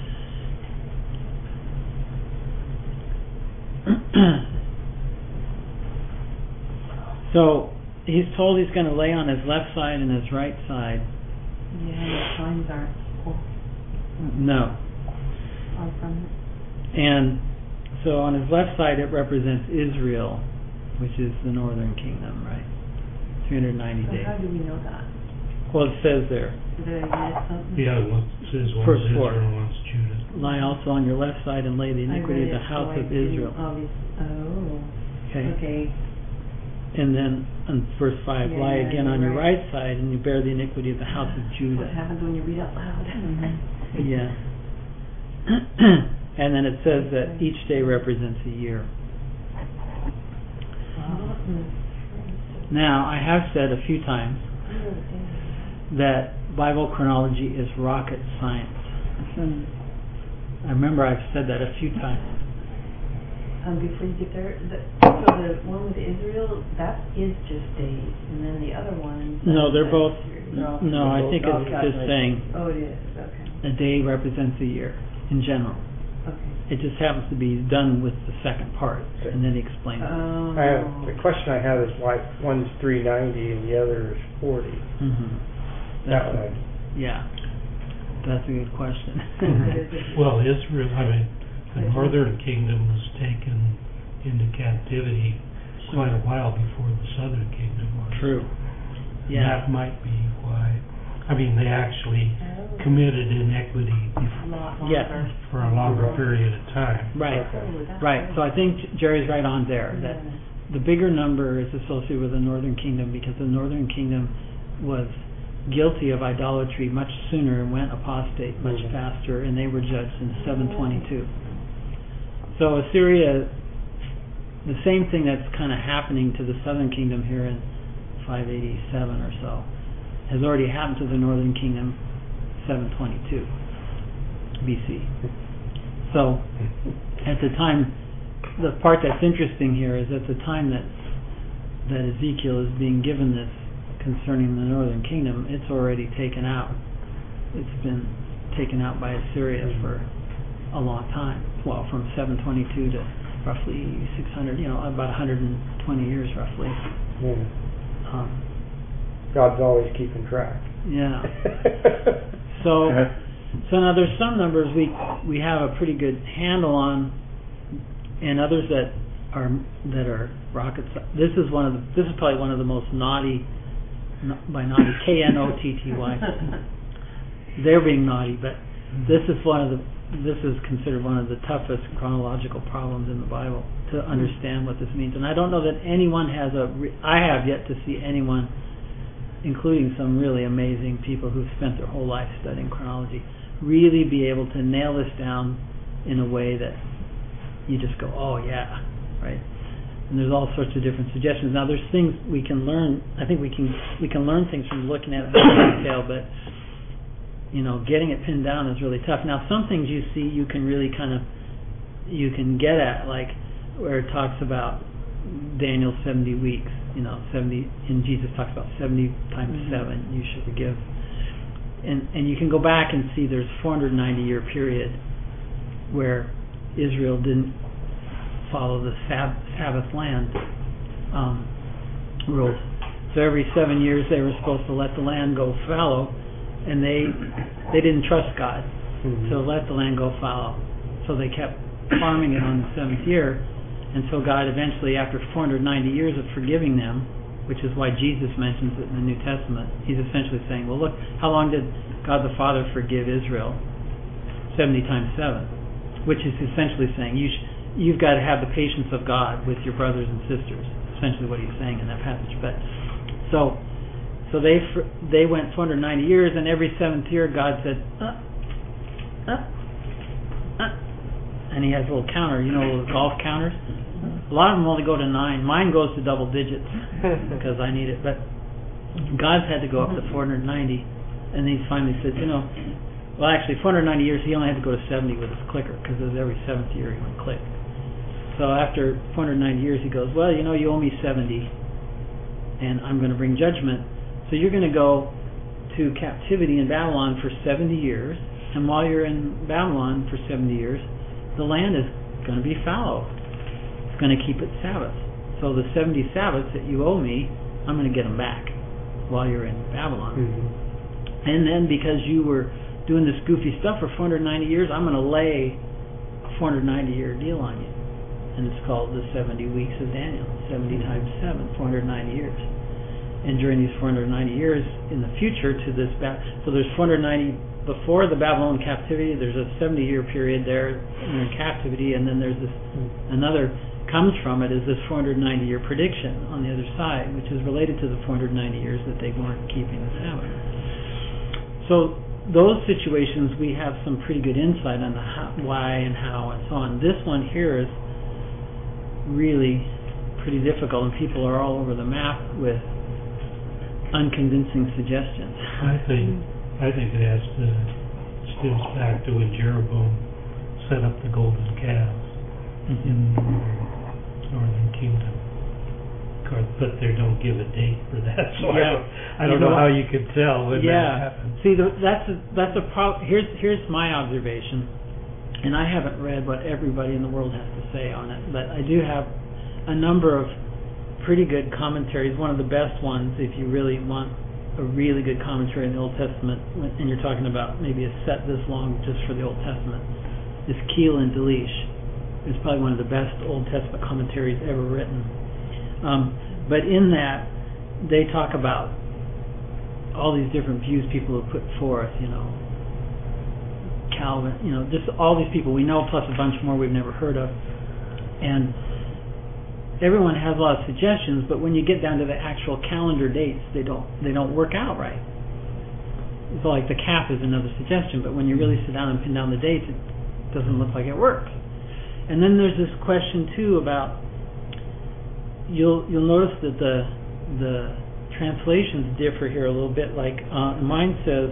Speaker 1: So he's told he's going to lay on his left side and his right side.
Speaker 2: Yeah, the signs aren't full.
Speaker 1: No.
Speaker 2: Far from it.
Speaker 1: And so on his left side it represents Israel, which is the northern kingdom, right? 390
Speaker 2: So
Speaker 1: days.
Speaker 2: how do we know that?
Speaker 1: Well, it says there,
Speaker 2: Did I miss something?
Speaker 3: Yeah, it says one's
Speaker 1: First four.
Speaker 3: Israel, one's Judah.
Speaker 1: lie also on your left side and lay the iniquity of the house of Israel.
Speaker 2: Okay.
Speaker 1: And then in verse 5,
Speaker 2: Yeah,
Speaker 1: lie again on your
Speaker 2: right.
Speaker 1: right side and you bear the iniquity of the house of
Speaker 2: What
Speaker 1: Judah.
Speaker 2: happens when you read out loud?
Speaker 1: Yeah. And then it says that each day represents a year. Now, I have said a few times that Bible chronology is rocket science. I remember I've said that a few times.
Speaker 2: Before you get there, so the one with Israel, that is just days, and then the other one.
Speaker 1: No, they're both.
Speaker 5: No,
Speaker 1: No, I think it's just saying
Speaker 2: Oh, it is. Okay.
Speaker 1: a day represents a year in general.
Speaker 2: Okay.
Speaker 1: It just happens to be done with the second part, and then he explains it.
Speaker 4: The question I have is why one's 390 and the other is 40. That one.
Speaker 1: Yeah, that's a good question.
Speaker 3: Well, Israel, the northern kingdom was taken into captivity quite a while before the southern kingdom was.
Speaker 1: True.
Speaker 3: And
Speaker 1: Yeah.
Speaker 3: that might be why. They actually committed inequity
Speaker 1: Yeah.
Speaker 3: for a longer period of time.
Speaker 1: Right.
Speaker 4: Okay.
Speaker 1: Right. So I think Jerry's right on there. That the bigger number is associated with the northern kingdom because the northern kingdom was guilty of idolatry much sooner and went apostate much faster, and they were judged in 722. So Assyria, the same thing that's kind of happening to the southern kingdom here in 587 or so, has already happened to the northern kingdom 722 BC. So at the time, the part that's interesting here is at the time that Ezekiel is being given this concerning the northern kingdom, it's already taken out. It's been taken out by Assyria for a long time. Well, from 722 to roughly 600, about 120 years roughly.
Speaker 4: God's always keeping track.
Speaker 1: Yeah. So now there's some numbers we have a pretty good handle on, and others that are rockets. This is probably one of the most naughty, by naughty, Knotty. They're being naughty, but this is considered one of the toughest chronological problems in the Bible to understand what this means. And I don't know that anyone I have yet to see anyone, including some really amazing people who've spent their whole life studying chronology, really be able to nail this down in a way that you just go, oh yeah, right? And there's all sorts of different suggestions. Now there's things we can learn. I think we can learn things from looking at it in detail, but getting it pinned down is really tough. Now some things you see you can really you can get at, like where it talks about Daniel's 70 weeks, 70, and Jesus talks about 70 times 7, you should forgive. And you can go back and see there's 490-year period where Israel didn't follow the Sabbath land rules. So every 7 years they were supposed to let the land go fallow, and they didn't trust God to let the land go fallow. So they kept farming it on the 7th year. And so God eventually, after 490 years of forgiving them, which is why Jesus mentions it in the New Testament, he's essentially saying, well, look, how long did God the Father forgive Israel? 70 times 7, which is essentially saying you've got to have the patience of God with your brothers and sisters, essentially what he's saying in that passage. But so they went 490 years, and every 7th year God said, and he has a little counter, little golf counters. A lot of them only go to 9. Mine goes to double digits because I need it. But God's had to go up to 490, and he finally said, well, actually, 490 years, he only had to go to 70 with his clicker because it was every 7th year he would click. So after 490 years, he goes, well, you owe me 70. and I'm going to bring judgment. So you're going to go to captivity in Babylon for 70 years, and while you're in Babylon for 70 years, the land is going to be fallow. It's going to keep its Sabbaths. So the 70 Sabbaths that you owe me, I'm going to get them back while you're in Babylon.
Speaker 4: Mm-hmm.
Speaker 1: And then because you were doing this goofy stuff for 490 years, I'm going to lay a 490-year deal on you. And it's called the 70 weeks of Daniel. 70 times 7, 490 years. And during these 490 years in the future to this, so there's 490 before the Babylon captivity, there's a 70-year period there in captivity, and then there's this another comes from it is this 490-year prediction on the other side, which is related to the 490 years that they weren't keeping the Sabbath. So those situations we have some pretty good insight on the why and how and so on. This one here is really pretty difficult, and people are all over the map with unconvincing suggestions.
Speaker 3: I think it has to stems back to when Jeroboam set up the golden calves in the northern kingdom. But they don't give a date for that, so I don't know how you could tell when that happened.
Speaker 1: See, that's a problem. Here's my observation, and I haven't read what everybody in the world has to say on it, but I do have a number of pretty good commentaries. One of the best ones, if you really want a really good commentary in the Old Testament, and you're talking about maybe a set this long just for the Old Testament, is Keel and Delish. It's probably one of the best Old Testament commentaries ever written. But in that, they talk about all these different views people have put forth, Calvin, just all these people we know, plus a bunch more we've never heard of. And everyone has a lot of suggestions, but when you get down to the actual calendar dates, they don't work out right. So like the calf is another suggestion, but when you really sit down and pin down the dates, it doesn't look like it works. And then there's this question too about you'll notice that the translations differ here a little bit. Like mine says,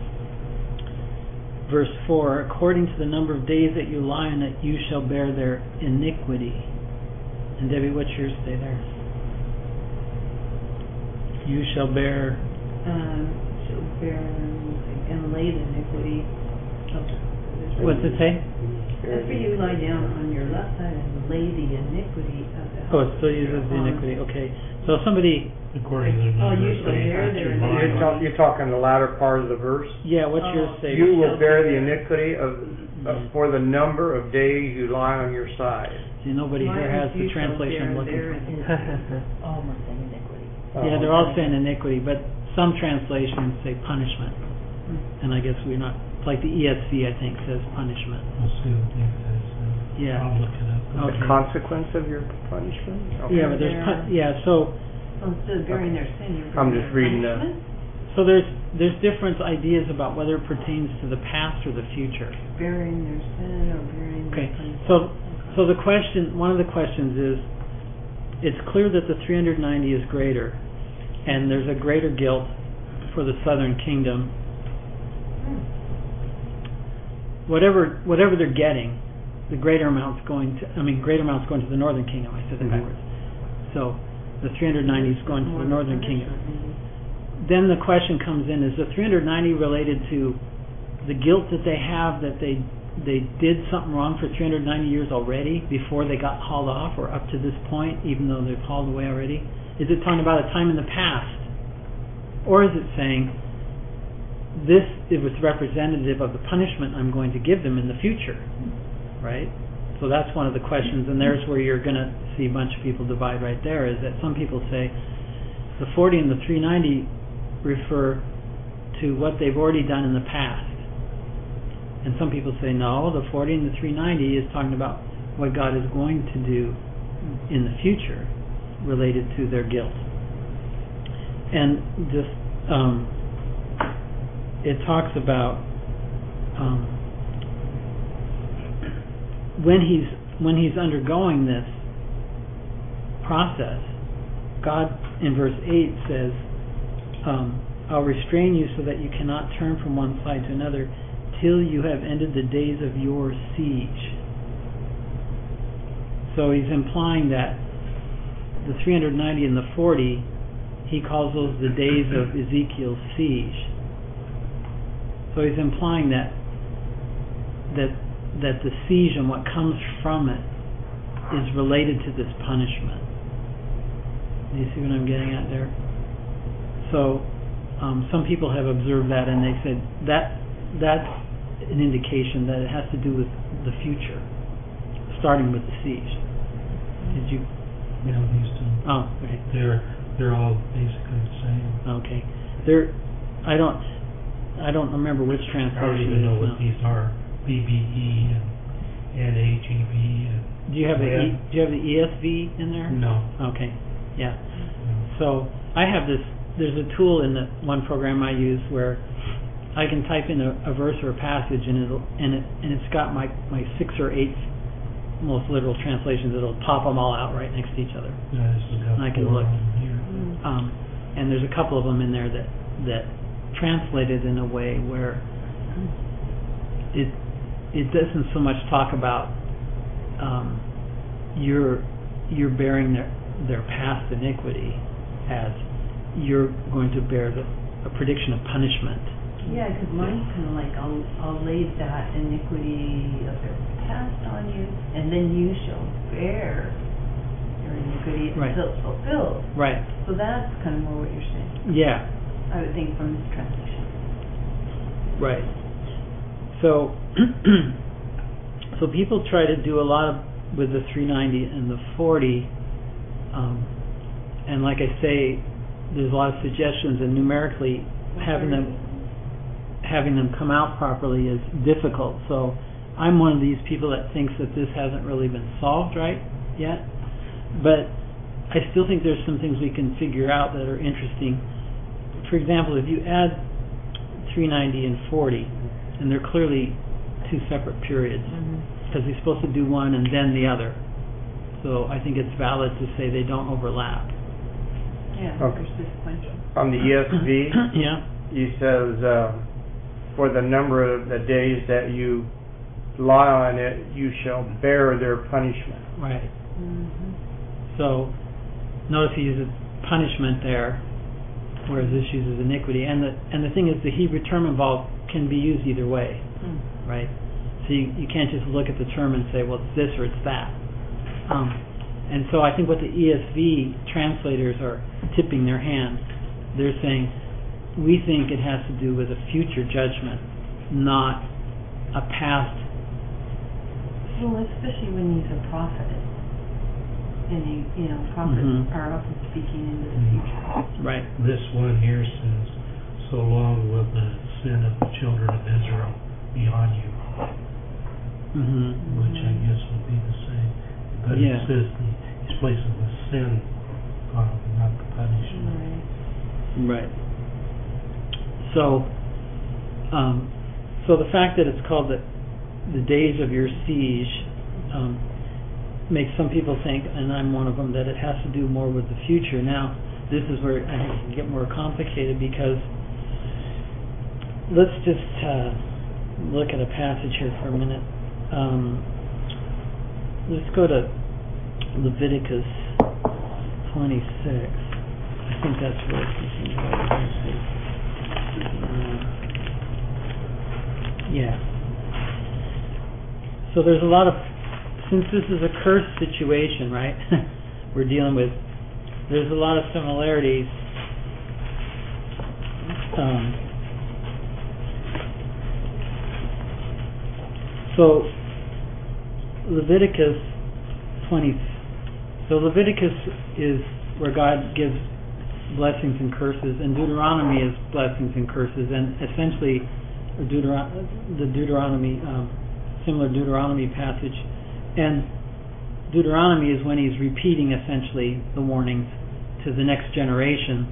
Speaker 1: verse 4, according to the number of days that you lie in it, you shall bear their iniquity. And Debbie, what's yours say there? You shall bear
Speaker 2: and lay the iniquity of Israel.
Speaker 1: What's it say?
Speaker 2: After you lie down on your left side and lay the iniquity of the house.
Speaker 1: Oh, it still uses the iniquity. Okay. So somebody...
Speaker 3: According to the number
Speaker 2: you shall bear their iniquity.
Speaker 4: You're talking the latter part of the verse?
Speaker 1: Yeah, what's yours say?
Speaker 4: You will bear the iniquity of for the number of days you lie on your side.
Speaker 1: See, nobody here has the translation I'm looking for.
Speaker 5: Almost an iniquity.
Speaker 1: Yeah, they're all saying iniquity, but some translations say punishment. And I guess we're not... Like the ESV, I think, says punishment.
Speaker 3: We'll see what they says.
Speaker 1: Yeah.
Speaker 3: I'll look it up.
Speaker 1: Okay.
Speaker 4: The consequence of your punishment? Okay.
Speaker 1: Yeah, but there's... so
Speaker 2: instead of bearing their sin, you're
Speaker 4: I'm just reading
Speaker 1: So there's different ideas about whether it pertains to the past or the future.
Speaker 2: Bearing their sin or bearing their punishment.
Speaker 1: So the question, one of the questions is, it's clear that the 390 is greater, and there's a greater guilt for the southern kingdom. Whatever they're getting, the greater amount's going to the northern kingdom. I said that backwards. So the 390 is going to the northern kingdom. Then the question comes in, is the 390 related to the guilt that they have that they did something wrong for 390 years already before they got hauled off, or up to this point, even though they've hauled away already? Is it talking about a time in the past? Or is it saying, it was representative of the punishment I'm going to give them in the future, right? So that's one of the questions, and there's where you're going to see a bunch of people divide right there, is that some people say the 40 and the 390 refer to what they've already done in the past. And some people say, no, the 40 and the 390 is talking about what God is going to do in the future related to their guilt. And just... it talks about when he's undergoing this process, God in verse 8 says, I'll restrain you so that you cannot turn from one side to another till you have ended the days of your siege. So he's implying that the 390 and the 40 he calls those the days of Ezekiel's siege. So he's implying that the siege and what comes from it is related to this punishment. Do you see what I'm getting at there? So some people have observed that, and they said that's an indication that it has to do with the future, starting with the siege. Did you?
Speaker 3: Yeah, these two.
Speaker 1: Oh, okay.
Speaker 3: They're all basically the same.
Speaker 1: Okay. I don't remember which
Speaker 3: I don't
Speaker 1: translation
Speaker 3: even know
Speaker 1: it is
Speaker 3: what
Speaker 1: now.
Speaker 3: these are. BBE and AGB.
Speaker 1: Do you have the ESV in there?
Speaker 3: No.
Speaker 1: Okay. Yeah.
Speaker 3: No.
Speaker 1: So I have this. There's a tool in the one program I use where I can type in a verse or a passage, and it's got my 6 or 8 most literal translations. It'll pop them all out right next to each other.
Speaker 3: Yeah, this has got
Speaker 1: I can
Speaker 3: 4
Speaker 1: look.
Speaker 3: of them here.
Speaker 1: And there's a couple of them in there that translated in a way where it doesn't so much talk about you're bearing their past iniquity as you're going to bear a prediction of punishment.
Speaker 2: Yeah, because mine's kind of like, I'll lay that iniquity of their past on you, and then you shall bear your iniquity
Speaker 1: Right.
Speaker 2: until it's fulfilled.
Speaker 1: Right.
Speaker 2: So that's kind of more what you're saying,
Speaker 1: Yeah.
Speaker 2: I would think, from this translation.
Speaker 1: Right. So people try to do a lot with the 390 and the 40, and like I say, there's a lot of suggestions, and numerically having them come out properly is difficult. So I'm one of these people that thinks that this hasn't really been solved right yet, but I still think there's some things we can figure out that are interesting. For example, if you add 390 and 40, and they're clearly 2 separate periods, because he's supposed to do one and then the other. So I think it's valid to say they don't overlap.
Speaker 2: Yeah,
Speaker 4: Okay.
Speaker 2: there's sequential.
Speaker 4: On the ESV,
Speaker 1: Yeah.
Speaker 4: he says, for the number of the days that you lie on it, you shall bear their punishment.
Speaker 1: Right. So notice he uses punishment there, whereas this uses iniquity. And the thing is, the Hebrew term involved can be used either way, right? So you can't just look at the term and say, well, it's this or it's that. And so I think what the ESV translators are tipping their hand, they're saying, we think it has to do with a future judgment, not a past.
Speaker 2: Well, especially when he's a prophet, and prophets are often speaking into the future.
Speaker 1: Right.
Speaker 3: This one here says, so long will the sin of the children of Israel be on you, which I guess would be the same. But
Speaker 1: Yeah.
Speaker 3: it says he's placing the sin on them, not the punishment.
Speaker 2: Right.
Speaker 1: Right. So the fact that it's called the days of your siege makes some people think, and I'm one of them, that it has to do more with the future. Now, this is where I think it can get more complicated, because let's just look at a passage here for a minute. Let's go to Leviticus 26. I think that's where it's yeah. So there's a lot of, since this is a cursed situation, right, we're dealing with, there's a lot of similarities. So Leviticus 20. So Leviticus is where God gives blessings and curses, and Deuteronomy is blessings and curses, and essentially the Deuteronomy, similar Deuteronomy passage. And Deuteronomy is when he's repeating essentially the warnings to the next generation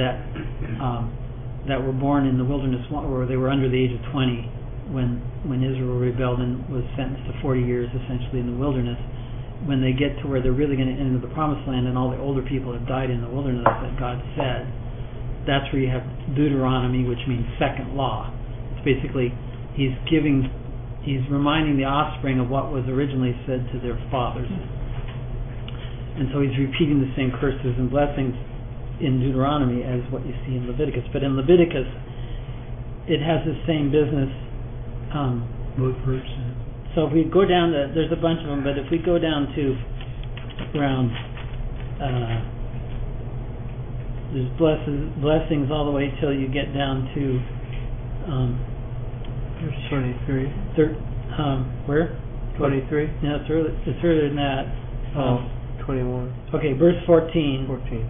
Speaker 1: that were born in the wilderness, or they were under the age of 20 when Israel rebelled and was sentenced to 40 years essentially in the wilderness. When they get to where they're really going to enter the promised land and all the older people have died in the wilderness that God said, that's where you have Deuteronomy, which means second law. It's basically he's reminding the offspring of what was originally said to their fathers. And so he's repeating the same curses and blessings. in Deuteronomy as what you see in Leviticus. But in Leviticus, it has the same business.
Speaker 3: What verse?
Speaker 1: So if we go down to, there's a bunch of them, but if we go down to around, there's blessings all the way till you get down to
Speaker 6: Verse 23.
Speaker 1: Where?
Speaker 6: 23?
Speaker 1: No, it's earlier than that.
Speaker 6: 21.
Speaker 1: Okay, verse 14.
Speaker 6: 14.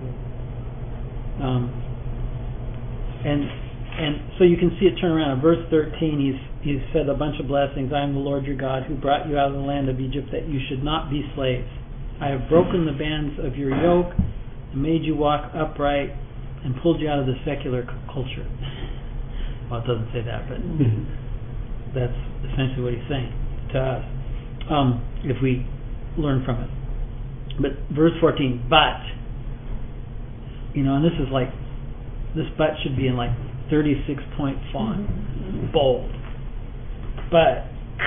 Speaker 1: And so you can see it turn around. In verse 13, he's said a bunch of blessings. I am the Lord your God who brought you out of the land of Egypt that you should not be slaves. I have broken the bands of your yoke and made you walk upright and pulled you out of the secular culture. Well, it doesn't say that, but that's essentially what he's saying to us, if we learn from it. But verse 14, but, and this is like, this but should be in like 36-point font, bold. But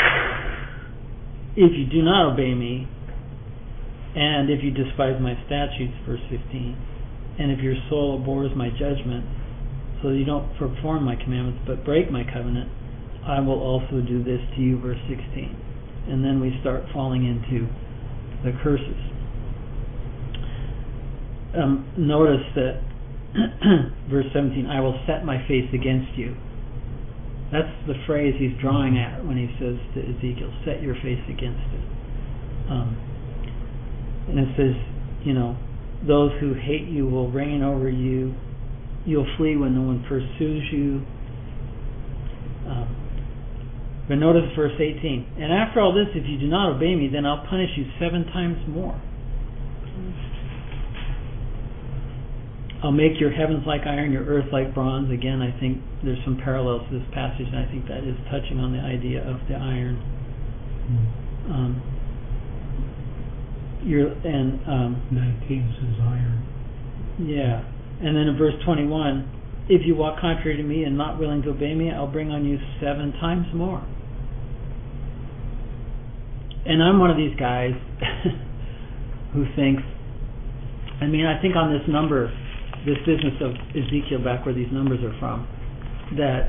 Speaker 1: if you do not obey me, and if you despise my statutes, verse 15, and if your soul abhors my judgment, so that you don't perform my commandments but break my covenant, I will also do this to you, verse 16. And then we start falling into the curses. Notice that verse 17, I will set my face against you. That's the phrase he's drawing at when he says to Ezekiel, set your face against it. And it says, those who hate you will reign over you. You'll flee when no one pursues you. But notice verse 18. And after all this, if you do not obey me, then I'll punish you 7 times more. I'll make your heavens like iron, your earth like bronze. Again, I think there's some parallels to this passage, and I think that is touching on the idea of the iron.
Speaker 3: 19 says iron.
Speaker 1: Yeah. And then in verse 21, if you walk contrary to me and not willing to obey me, I'll bring on you 7 times more. And I'm one of these guys who thinks, I think on this number, this business of Ezekiel, back where these numbers are from, that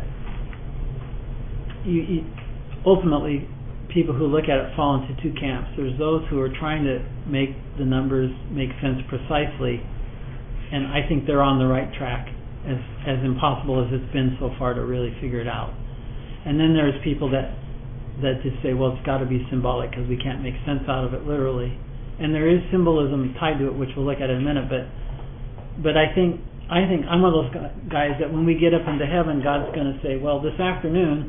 Speaker 1: you ultimately people who look at it fall into 2 camps. There's those who are trying to make the numbers make sense precisely, and I think they're on the right track, as impossible as it's been so far to really figure it out. And then there's people that just say, well, it's got to be symbolic because we can't make sense out of it literally. And there is symbolism tied to it, which we'll look at in a minute. But I think I'm one of those guys that when we get up into heaven, God's going to say, well, this afternoon,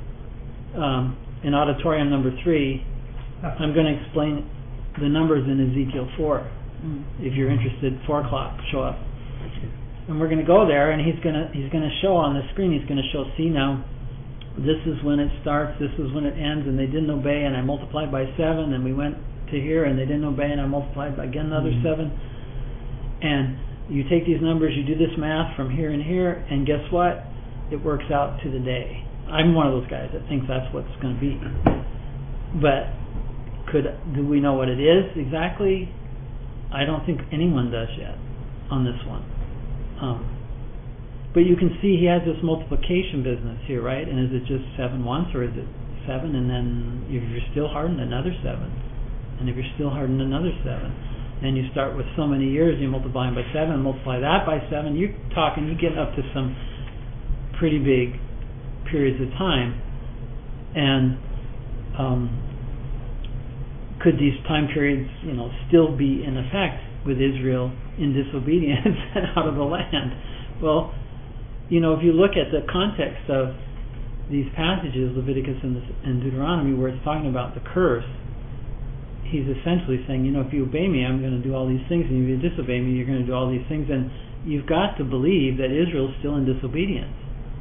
Speaker 1: in auditorium number 3, I'm going to explain the numbers in Ezekiel 4. If you're interested, 4 o'clock, show up. And we're going to go there, and he's going to show on the screen. He's going to show, see now, this is when it starts, this is when it ends, and they didn't obey, and I multiplied by 7, and we went to here, and they didn't obey, and I multiplied by again another 7. And you take these numbers, you do this math from here and here, and guess what? It works out to the day. I'm one of those guys that thinks that's what it's going to be. But do we know what it is exactly? I don't think anyone does yet on this one. But you can see he has this multiplication business here, right? And is it just 7 once, or is it 7 and then if you're still hardened, another 7? And if you're still hardened, another 7? And you start with so many years, you multiply them by 7, multiply that by 7, you get up to some pretty big periods of time. And could these time periods, still be in effect with Israel in disobedience and out of the land? Well, if you look at the context of these passages, Leviticus and Deuteronomy, where it's talking about the curse, he's essentially saying, if you obey me, I'm going to do all these things, and if you disobey me, you're going to do all these things. And you've got to believe that Israel is still in disobedience.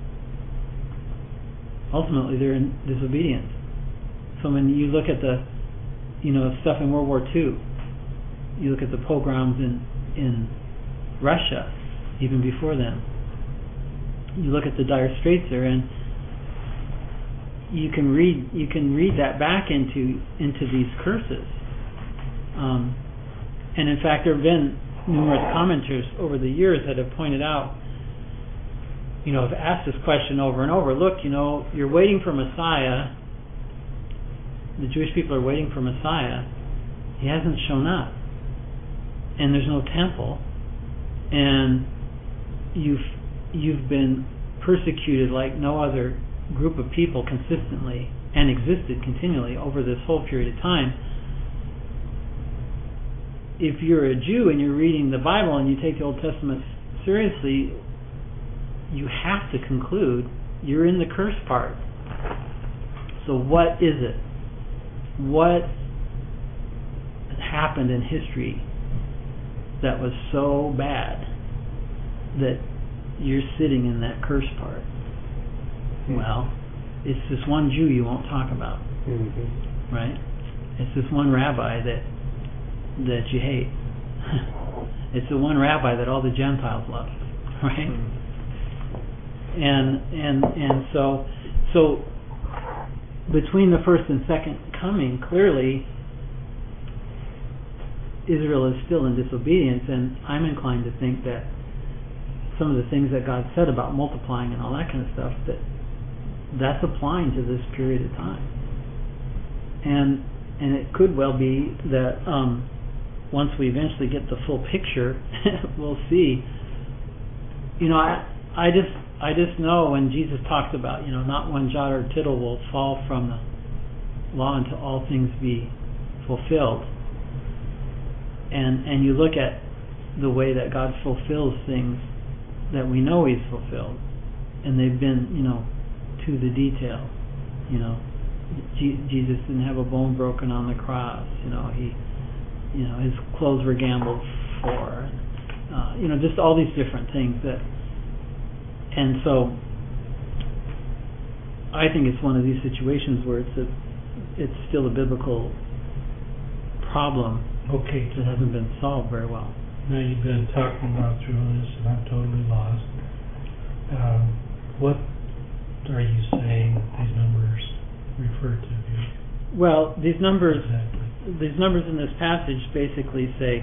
Speaker 1: Ultimately, they're in disobedience. So when you look at the, stuff in World War II, you look at the pogroms in Russia, even before then. You look at the dire straits there, and you can read that back into these curses. And in fact, there have been numerous commenters over the years that have pointed out, have asked this question over and over. Look, you're waiting for Messiah. The Jewish people are waiting for Messiah. He hasn't shown up. And there's no temple. And you've been persecuted like no other group of people consistently and existed continually over this whole period of time. If you're a Jew and you're reading the Bible and you take the Old Testament seriously, you have to conclude you're in the curse part. So what is it? What happened in history that was so bad that you're sitting in that curse part? Well, it's this one Jew you won't talk about, right? It's this one rabbi that you hate. It's the one rabbi that all the Gentiles love, right? And so between the first and second coming, clearly Israel is still in disobedience, and I'm inclined to think that some of the things that God said about multiplying and all that kind of stuff, that's applying to this period of time. And it could well be that once we eventually get the full picture, we'll see. I just know when Jesus talks about, not one jot or tittle will fall from the law until all things be fulfilled. And you look at the way that God fulfills things that we know He's fulfilled, and they've been, to the detail. Jesus didn't have a bone broken on the cross. His clothes were gambled for. Just all these different things and so I think it's one of these situations where it's still a biblical problem.
Speaker 3: Okay.
Speaker 1: That hasn't been solved very well.
Speaker 3: Now you've been talking about through this, and I'm totally lost. What are you saying these numbers refer to here?
Speaker 1: Well, these numbers
Speaker 3: Exactly.
Speaker 1: in this passage basically say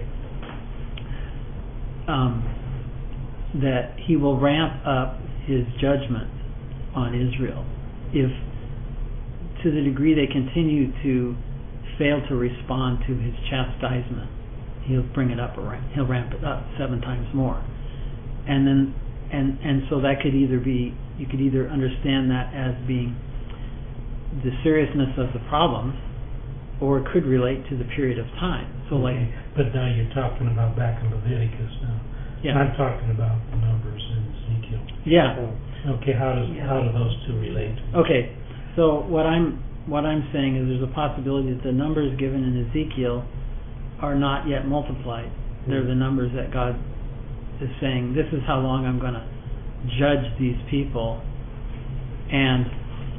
Speaker 1: that He will ramp up His judgment on Israel if, to the degree they continue to fail to respond to His chastisement. He'll bring it up, He'll ramp it up 7 times more, and then and so that could either be, you could either understand that as being the seriousness of the problem, or it could relate to the period of time. So
Speaker 3: okay. But now you're talking about back in Leviticus now.
Speaker 1: Yeah.
Speaker 3: I'm talking about the numbers in Ezekiel.
Speaker 1: Yeah.
Speaker 3: Okay. How do those two relate?
Speaker 1: Okay. So what I'm saying is there's a possibility that the numbers given in Ezekiel are not yet multiplied. They're the numbers that God is saying, this is how long I'm going to judge these people, and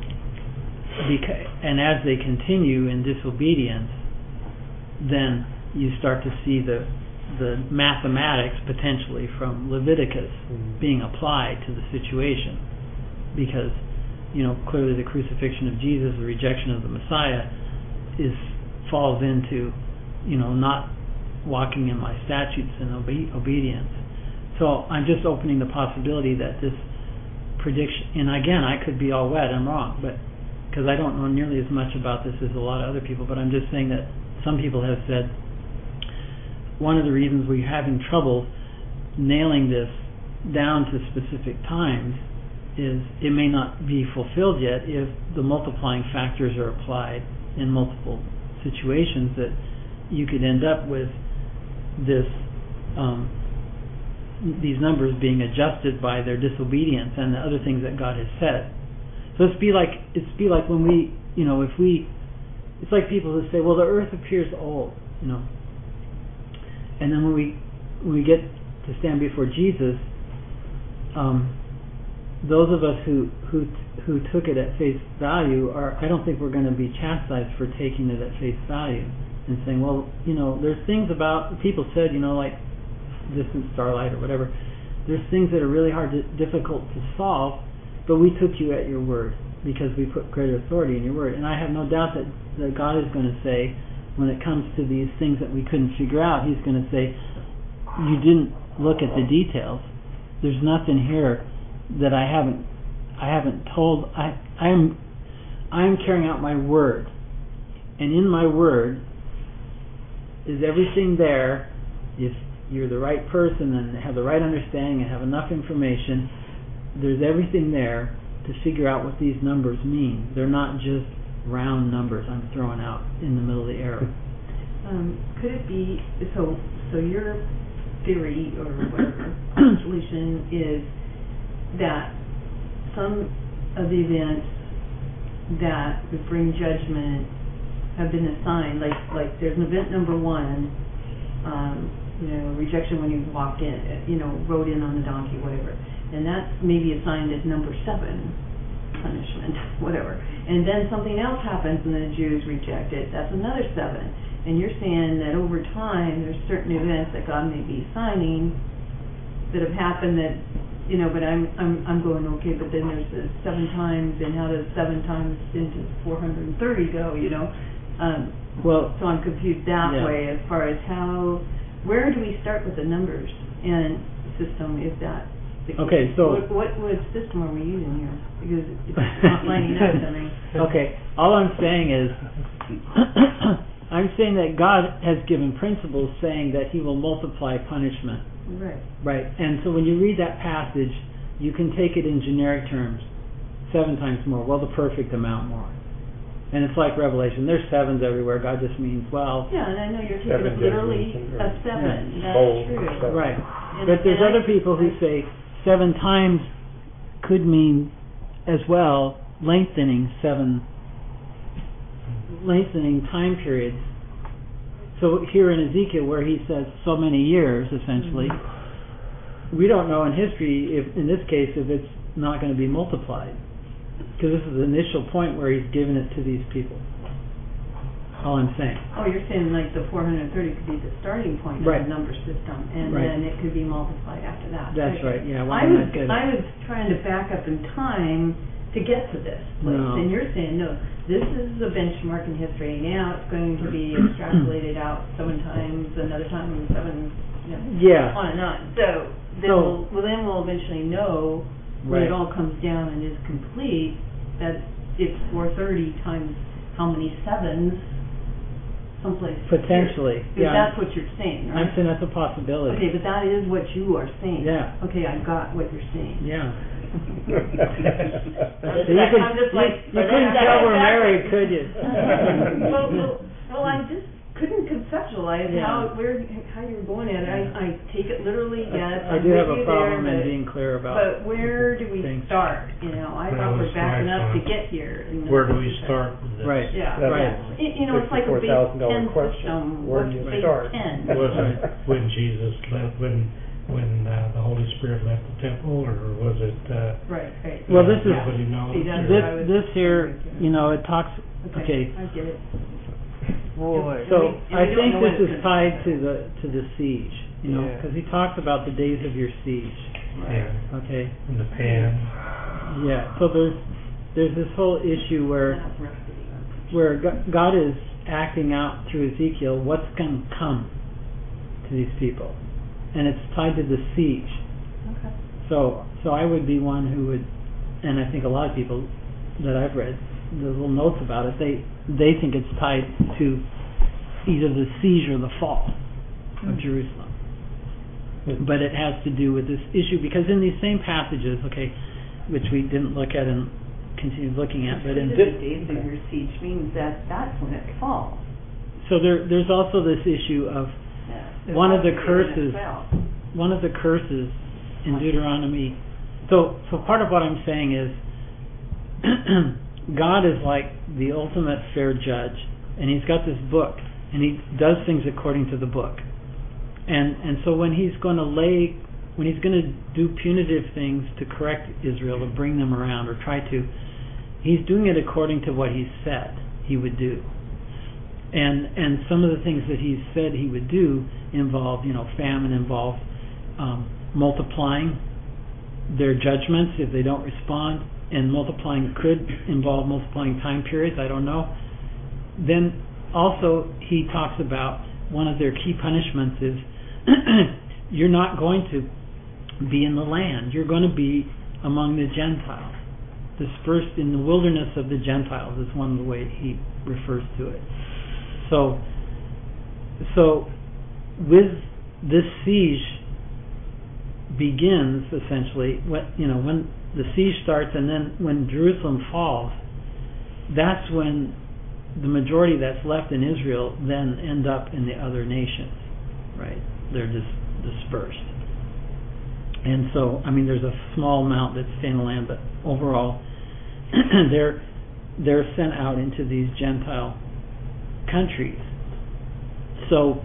Speaker 1: as they continue in disobedience, then you start to see the mathematics potentially from Leviticus being applied to the situation, because clearly the crucifixion of Jesus, the rejection of the Messiah, falls into not walking in my statutes and obedience. So I'm just opening the possibility that this prediction, and again, I could be all wet, I'm wrong, but because I don't know nearly as much about this as a lot of other people, but I'm just saying that some people have said one of the reasons we're having trouble nailing this down to specific times is it may not be fulfilled yet if the multiplying factors are applied in multiple situations, that you could end up with this these numbers being adjusted by their disobedience and the other things that God has said. So it's be like when we, it's like people who say, well, the earth appears old, and then when we get to stand before Jesus, those of us who took it at face value I don't think we're going to be chastised for taking it at face value and saying, well, there's things about, people said, like distant starlight or whatever, there's things that are really difficult to solve, but we took you at your word because we put greater authority in your word. And I have no doubt that God is going to say, when it comes to these things that we couldn't figure out, He's going to say, you didn't look at the details. There's nothing here that I haven't told. I'm carrying out my word, and in my word is everything there. If you're the right person and have the right understanding and have enough information, there's everything there to figure out what these numbers mean. They're not just round numbers I'm throwing out in the middle of the arrow.
Speaker 2: Could it be, so your theory or whatever solution is that some of the events that would bring judgment have been assigned, like there's an event number 1, rejection when you walked in, rode in on the donkey, whatever, and that's maybe assigned as number 7, punishment, whatever, and then something else happens and the Jews reject it, that's another 7. And you're saying that over time there's certain events that God may be assigning that have happened that, but I'm going, okay, but then there's the 7 times, and how does 7 times into 430 go,
Speaker 1: Well,
Speaker 2: so I'm confused that
Speaker 1: yeah.
Speaker 2: way as far as where do we start with the numbers and system if that's the case?
Speaker 1: Okay, so
Speaker 2: what system are we using here? Because it's not lining up to me.
Speaker 1: Okay, all I'm saying is I'm saying that God has given principles saying that He will multiply punishment.
Speaker 2: Right.
Speaker 1: Right. And so when you read that passage, you can take it in generic terms. 7 times more. Well, the perfect amount more. And it's like Revelation. There's 7s everywhere. God just means, well...
Speaker 2: Yeah, and I know you're taking it literally a 7.
Speaker 1: Yeah.
Speaker 2: That's true.
Speaker 1: Right. But there's other people who say 7 times could mean as well lengthening time periods. So here in Ezekiel, where he says so many years, essentially, we don't know in history, in this case, if it's not going to be multiplied. Because this is the initial point where he's given it to these people. All I'm saying.
Speaker 2: Oh, you're saying like the 430 could be the starting point
Speaker 1: Right.
Speaker 2: of the number system, and
Speaker 1: Right.
Speaker 2: then it could be multiplied after that.
Speaker 1: That's right, yeah.
Speaker 2: I was trying to back up in time to get to this place,
Speaker 1: No.
Speaker 2: and you're saying, no, this is a benchmark in history. Now it's going to be extrapolated out 7 times, another time 7,
Speaker 1: Yeah.
Speaker 2: on and on. So then we'll eventually know when
Speaker 1: Right.
Speaker 2: it all comes down and is complete that it's 430 times how many 7s someplace
Speaker 1: Potentially.
Speaker 2: here.
Speaker 1: Yeah.
Speaker 2: That's what you're saying, right?
Speaker 1: I'm saying that's a possibility.
Speaker 2: Okay, but that is what you are saying.
Speaker 1: Yeah.
Speaker 2: Okay, I got what you're saying.
Speaker 1: Yeah.
Speaker 5: I'm
Speaker 1: You
Speaker 5: just like,
Speaker 1: couldn't tell we're married, could you?
Speaker 2: Well, I just couldn't conceptualize
Speaker 1: Yeah.
Speaker 2: how you were going at it. I take it literally, yes.
Speaker 1: I do have a problem in being clear about.
Speaker 2: But where do we
Speaker 1: things.
Speaker 2: start? I thought we're backing up to get here.
Speaker 3: Where do we start with this?
Speaker 1: Right.
Speaker 2: Yeah,
Speaker 1: Right.
Speaker 2: yeah. It's like a big
Speaker 7: $54,000
Speaker 2: pen
Speaker 7: question.
Speaker 2: system.
Speaker 7: Where
Speaker 2: What's
Speaker 7: do you
Speaker 2: big
Speaker 7: start?
Speaker 2: 10?
Speaker 3: Was it when Jesus left, when the Holy Spirit left the temple, or was it?
Speaker 2: Right.
Speaker 1: Well, this is
Speaker 3: Nobody knows.
Speaker 2: See, that's
Speaker 3: or-
Speaker 2: what I was
Speaker 1: this here.
Speaker 2: thinking.
Speaker 1: It talks. Okay.
Speaker 2: I get it.
Speaker 6: Boy.
Speaker 1: So
Speaker 2: And we
Speaker 1: I
Speaker 2: don't
Speaker 1: think
Speaker 2: know
Speaker 1: this
Speaker 2: when
Speaker 1: is
Speaker 2: it's
Speaker 1: tied
Speaker 2: gonna
Speaker 1: to the siege.
Speaker 6: Yeah.
Speaker 1: Because he talks about the days of your siege.
Speaker 3: Yeah,
Speaker 1: Okay.
Speaker 3: in the pan.
Speaker 1: Yeah. So there's this whole issue where God is acting out through Ezekiel what's going to come to these people, and it's tied to the siege.
Speaker 2: Okay.
Speaker 1: So I would be one who would, and I think a lot of people that I've read the little notes about it, they think it's tied to either the siege or the fall of Jerusalem. But it has to do with this issue because in these same passages, okay, which we didn't look at and continue looking at, but in
Speaker 2: the days of your siege means that's when it falls.
Speaker 1: so there's also this issue of one of the curses in Deuteronomy. So part of what I'm saying is God is like the ultimate fair judge, and He's got this book, and He does things according to the book. And so when He's going to do punitive things to correct Israel, to bring them around, or try to, He's doing it according to what He said He would do. And some of the things that He said He would do involve, famine, involve multiplying their judgments if they don't respond, and multiplying could involve multiplying time periods, I don't know. Then also He talks about one of their key punishments is you're not going to be in the land. You're going to be among the Gentiles, dispersed in the wilderness of the Gentiles is one of the ways he refers to it. So with this siege begins, essentially, when the siege starts, and then when Jerusalem falls, that's when the majority that's left in Israel then end up in the other nations, right? They're just dispersed. And so, I mean, there's a small amount that stay in the land, but overall, they're sent out into these Gentile countries. So,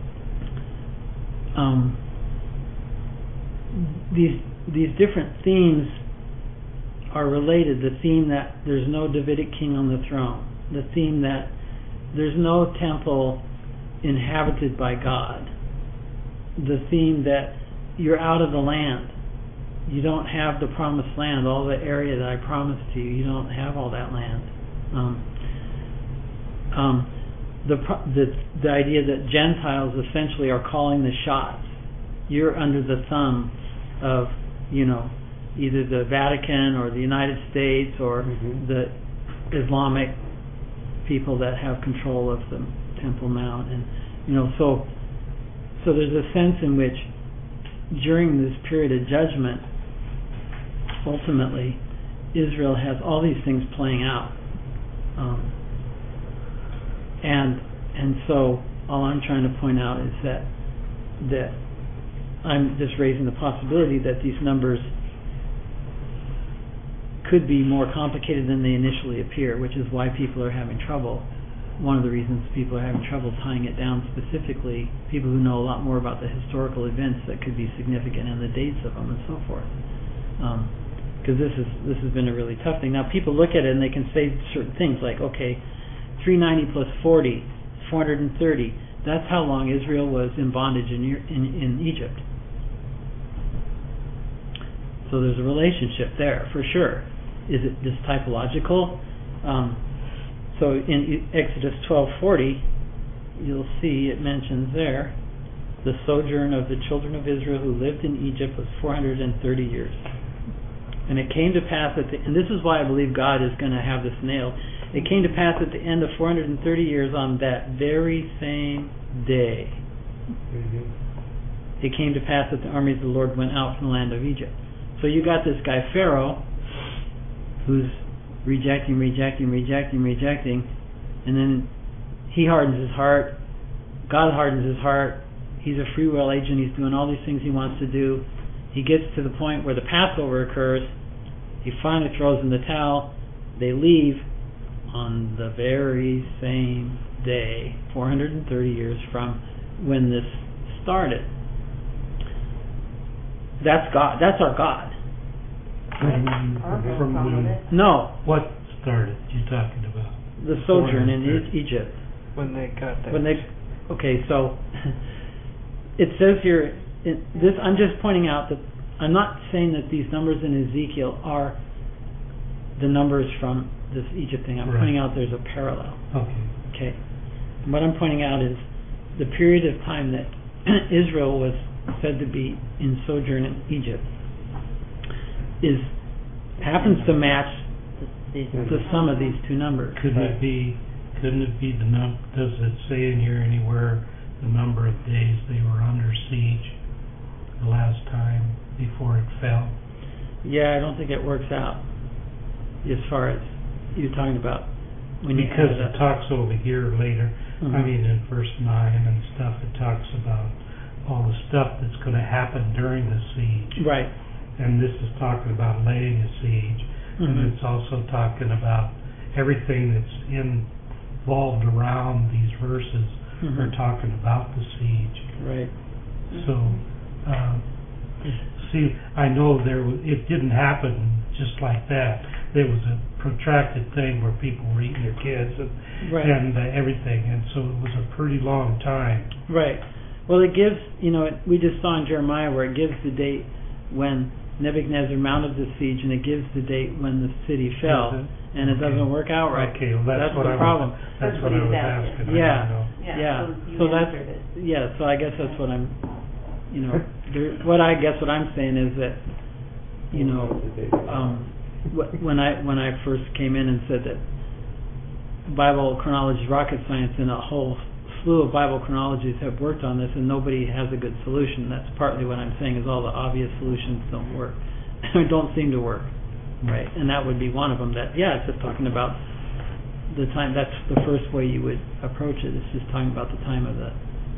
Speaker 1: these different themes are related. The theme that there's no Davidic king on the throne. The theme that there's no temple inhabited by God. The theme that you're out of the land. You don't have the promised land, all the area that I promised to you. You don't have all that land. The idea that Gentiles essentially are calling the shots. You're under the thumb of, either the Vatican or the United States or the Islamic people that have control of the Temple Mount, and so there's a sense in which during this period of judgment, ultimately, Israel has all these things playing out, and so all I'm trying to point out is that I'm just raising the possibility that these numbers could be more complicated than they initially appear, which is why people are having trouble. One of the reasons people are having trouble tying it down specifically, people who know a lot more about the historical events that could be significant and the dates of them and so forth. Because this has been a really tough thing. Now people look at it and they can say certain things like, okay, 390 plus 40, 430. That's how long Israel was in bondage in Egypt. So there's a relationship there for sure. Is it just typological? So in Exodus 12:40, you'll see it mentions there the sojourn of the children of Israel who lived in Egypt was 430 years. And it came to pass and this is why I believe God is going to have this nailed. It came to pass at the end of 430 years on that very same day. It came to pass that the armies of the Lord went out from the land of Egypt. So you got this guy Pharaoh who's rejecting, and then he hardens his heart. God hardens his heart. He's a free will agent. He's doing all these things he wants to do. He gets to the point where the Passover occurs. He finally throws in the towel. They leave on the very same day, 430 years from when this started. That's God. That's our God.
Speaker 3: From when?
Speaker 1: No.
Speaker 3: What started you talking about?
Speaker 1: The sojourn in Egypt.
Speaker 6: When they got there.
Speaker 1: Okay, so it says here, I'm just pointing out that I'm not saying that these numbers in Ezekiel are the numbers from this Egypt thing. I'm pointing out there's a parallel. Okay. And what I'm pointing out is the period of time that Israel was said to be in sojourn in Egypt happens to match the sum of these two numbers.
Speaker 3: Couldn't it be the number? Does it say in here anywhere the number of days they were under siege the last time before it fell?
Speaker 1: Yeah, I don't think it works out as far as you're talking about.
Speaker 3: Because it talks over here later. I mean, in verse 9 and stuff, it talks about all the stuff that's going to happen during the siege.
Speaker 1: Right.
Speaker 3: And this is talking about laying a siege. And it's also talking about everything that's involved around these verses are talking about the siege.
Speaker 1: Right.
Speaker 3: So, see, I know it didn't happen just like that. There was a protracted thing where people were eating their kids and everything, and so it was a pretty long time.
Speaker 1: Right. Well, it gives, we just saw in Jeremiah where it gives the date when Nebuchadnezzar mounted the siege, and it gives the date when the city fell, and it doesn't work out right.
Speaker 3: Okay, well, that's
Speaker 1: the problem.
Speaker 3: That's what I was asking.
Speaker 1: Yeah.
Speaker 2: So you answered it.
Speaker 1: So I guess that's what I'm you know, what I'm saying is that, you know, when I first came in and said that Bible chronology is rocket science, and a whole slew of Bible chronologies have worked on this and nobody has a good solution, that's partly what I'm saying is all the obvious solutions don't work. Don't seem to work, right? And that would be one of them. That, yeah, it's just talking about the time. That's the first way you would approach it. It's just talking about the time of the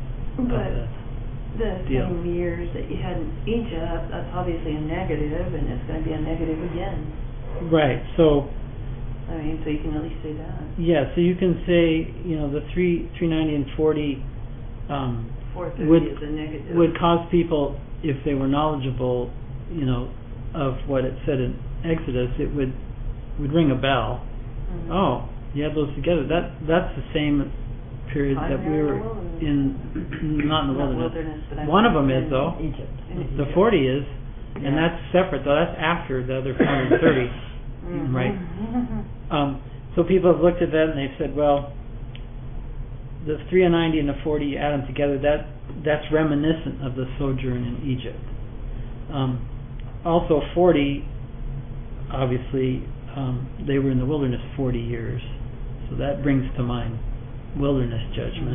Speaker 1: deal.
Speaker 2: Same years that you had in Egypt, that's obviously a negative, and it's going to be a negative again.
Speaker 1: Right. So.
Speaker 2: I mean, so you can at least say that.
Speaker 1: Yeah. So you can say, you know, the 390 and 40
Speaker 2: 430 is a negative.
Speaker 1: would cause people, if they were knowledgeable, you know, of what it said in Exodus, it would ring a bell. Mm-hmm. Oh, you have those together. That's the same period that we were in, not in the wilderness. One of them is, though.
Speaker 2: Egypt.
Speaker 1: The 40 is, and that's separate, though. That's after the other 430, mm-hmm. Right? So people have looked at that and they've said, well, the 390 and the 40, you add them together, that's reminiscent of the sojourn in Egypt. Also 40, obviously, they were in the wilderness 40 years, so that brings to mind wilderness judgment.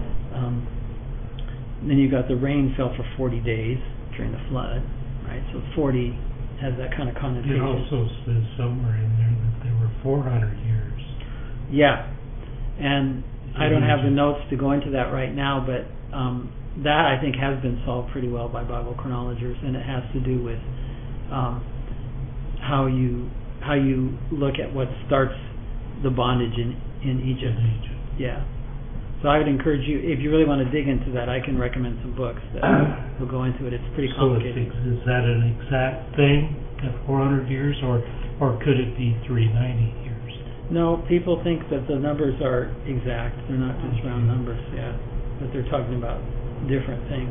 Speaker 1: Then you got the rain fell for 40 days during the flood, right? So 40 has that kind of connotation.
Speaker 3: It also says somewhere in there that they were 400 years.
Speaker 1: Yeah, and I don't have the notes to go into that right now, but that I think has been solved pretty well by Bible chronologers, and it has to do with how you look at what starts the bondage in Egypt. Yeah. So I would encourage you, if you really want to dig into that, I can recommend some books that will go into it. It's pretty complicated.
Speaker 3: So is that an exact thing at 400 years, or could it be 390 years?
Speaker 1: No, people think that the numbers are exact. They're not just round numbers, yeah. But they're talking about different things.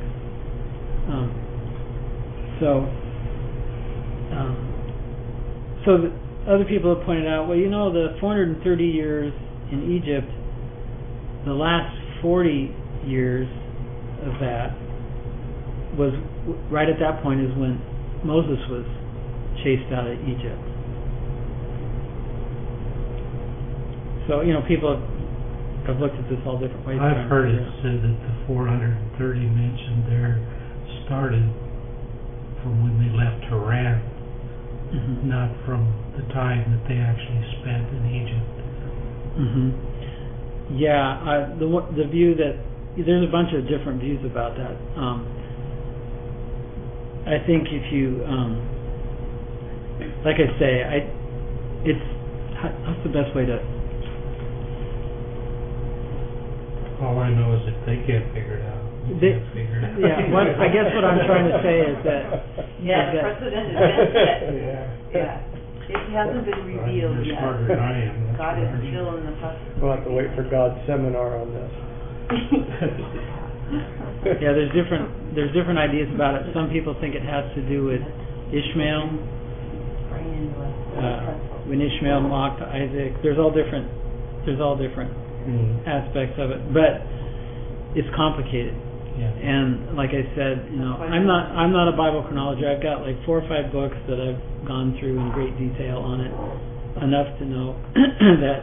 Speaker 1: So the other people have pointed out, well, you know, the 430 years in Egypt, the last 40 years of that was right at that point is when Moses was chased out of Egypt. So, you know, people have looked at this all different ways.
Speaker 3: I've heard it said that the 430 mentioned there started from when they left Haran, mm-hmm. not from the time that they actually spent in Egypt. Mm-hmm.
Speaker 1: Yeah, the view that there's a bunch of different views about that. I think if you, like I say, what's the best way to?
Speaker 3: All I know is if they can't figure it out, they can't figure it out.
Speaker 1: Yeah, I guess what I'm trying to say is that.
Speaker 2: Yeah, the precedent has been set. Yeah. It hasn't been revealed yet.
Speaker 3: Smarter than I am.
Speaker 2: God is still in the process.
Speaker 6: We'll have to wait for God's seminar on this.
Speaker 1: Yeah, there's different ideas about it. Some people think it has to do with Ishmael. When Ishmael mocked Isaac, there's all different aspects of it, but it's complicated.
Speaker 3: Yeah.
Speaker 1: And like I said, you know, I'm not a Bible chronologer. I've got like 4 or 5 books that I've gone through in great detail on it, enough to know that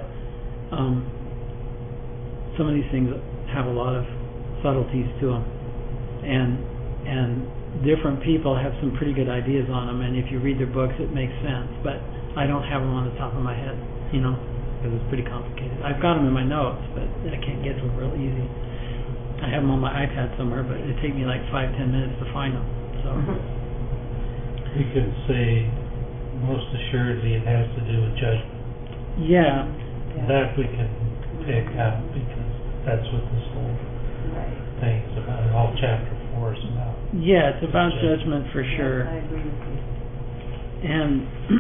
Speaker 1: some of these things have a lot of subtleties to them, and different people have some pretty good ideas on them. And if you read their books, it makes sense. But I don't have them on the top of my head, you know, because it's pretty complicated. I've got them in my notes, but I can't get to them real easy. I have them on my iPad somewhere, but it takes me like 5-10 minutes to find them. So
Speaker 3: you can say most assuredly it has to do with judgment.
Speaker 1: Yeah.
Speaker 3: That we can pick out because that's what this whole thing is about. All chapter 4 is about.
Speaker 1: Yeah, it's about judgment for sure.
Speaker 2: I agree with you.
Speaker 1: And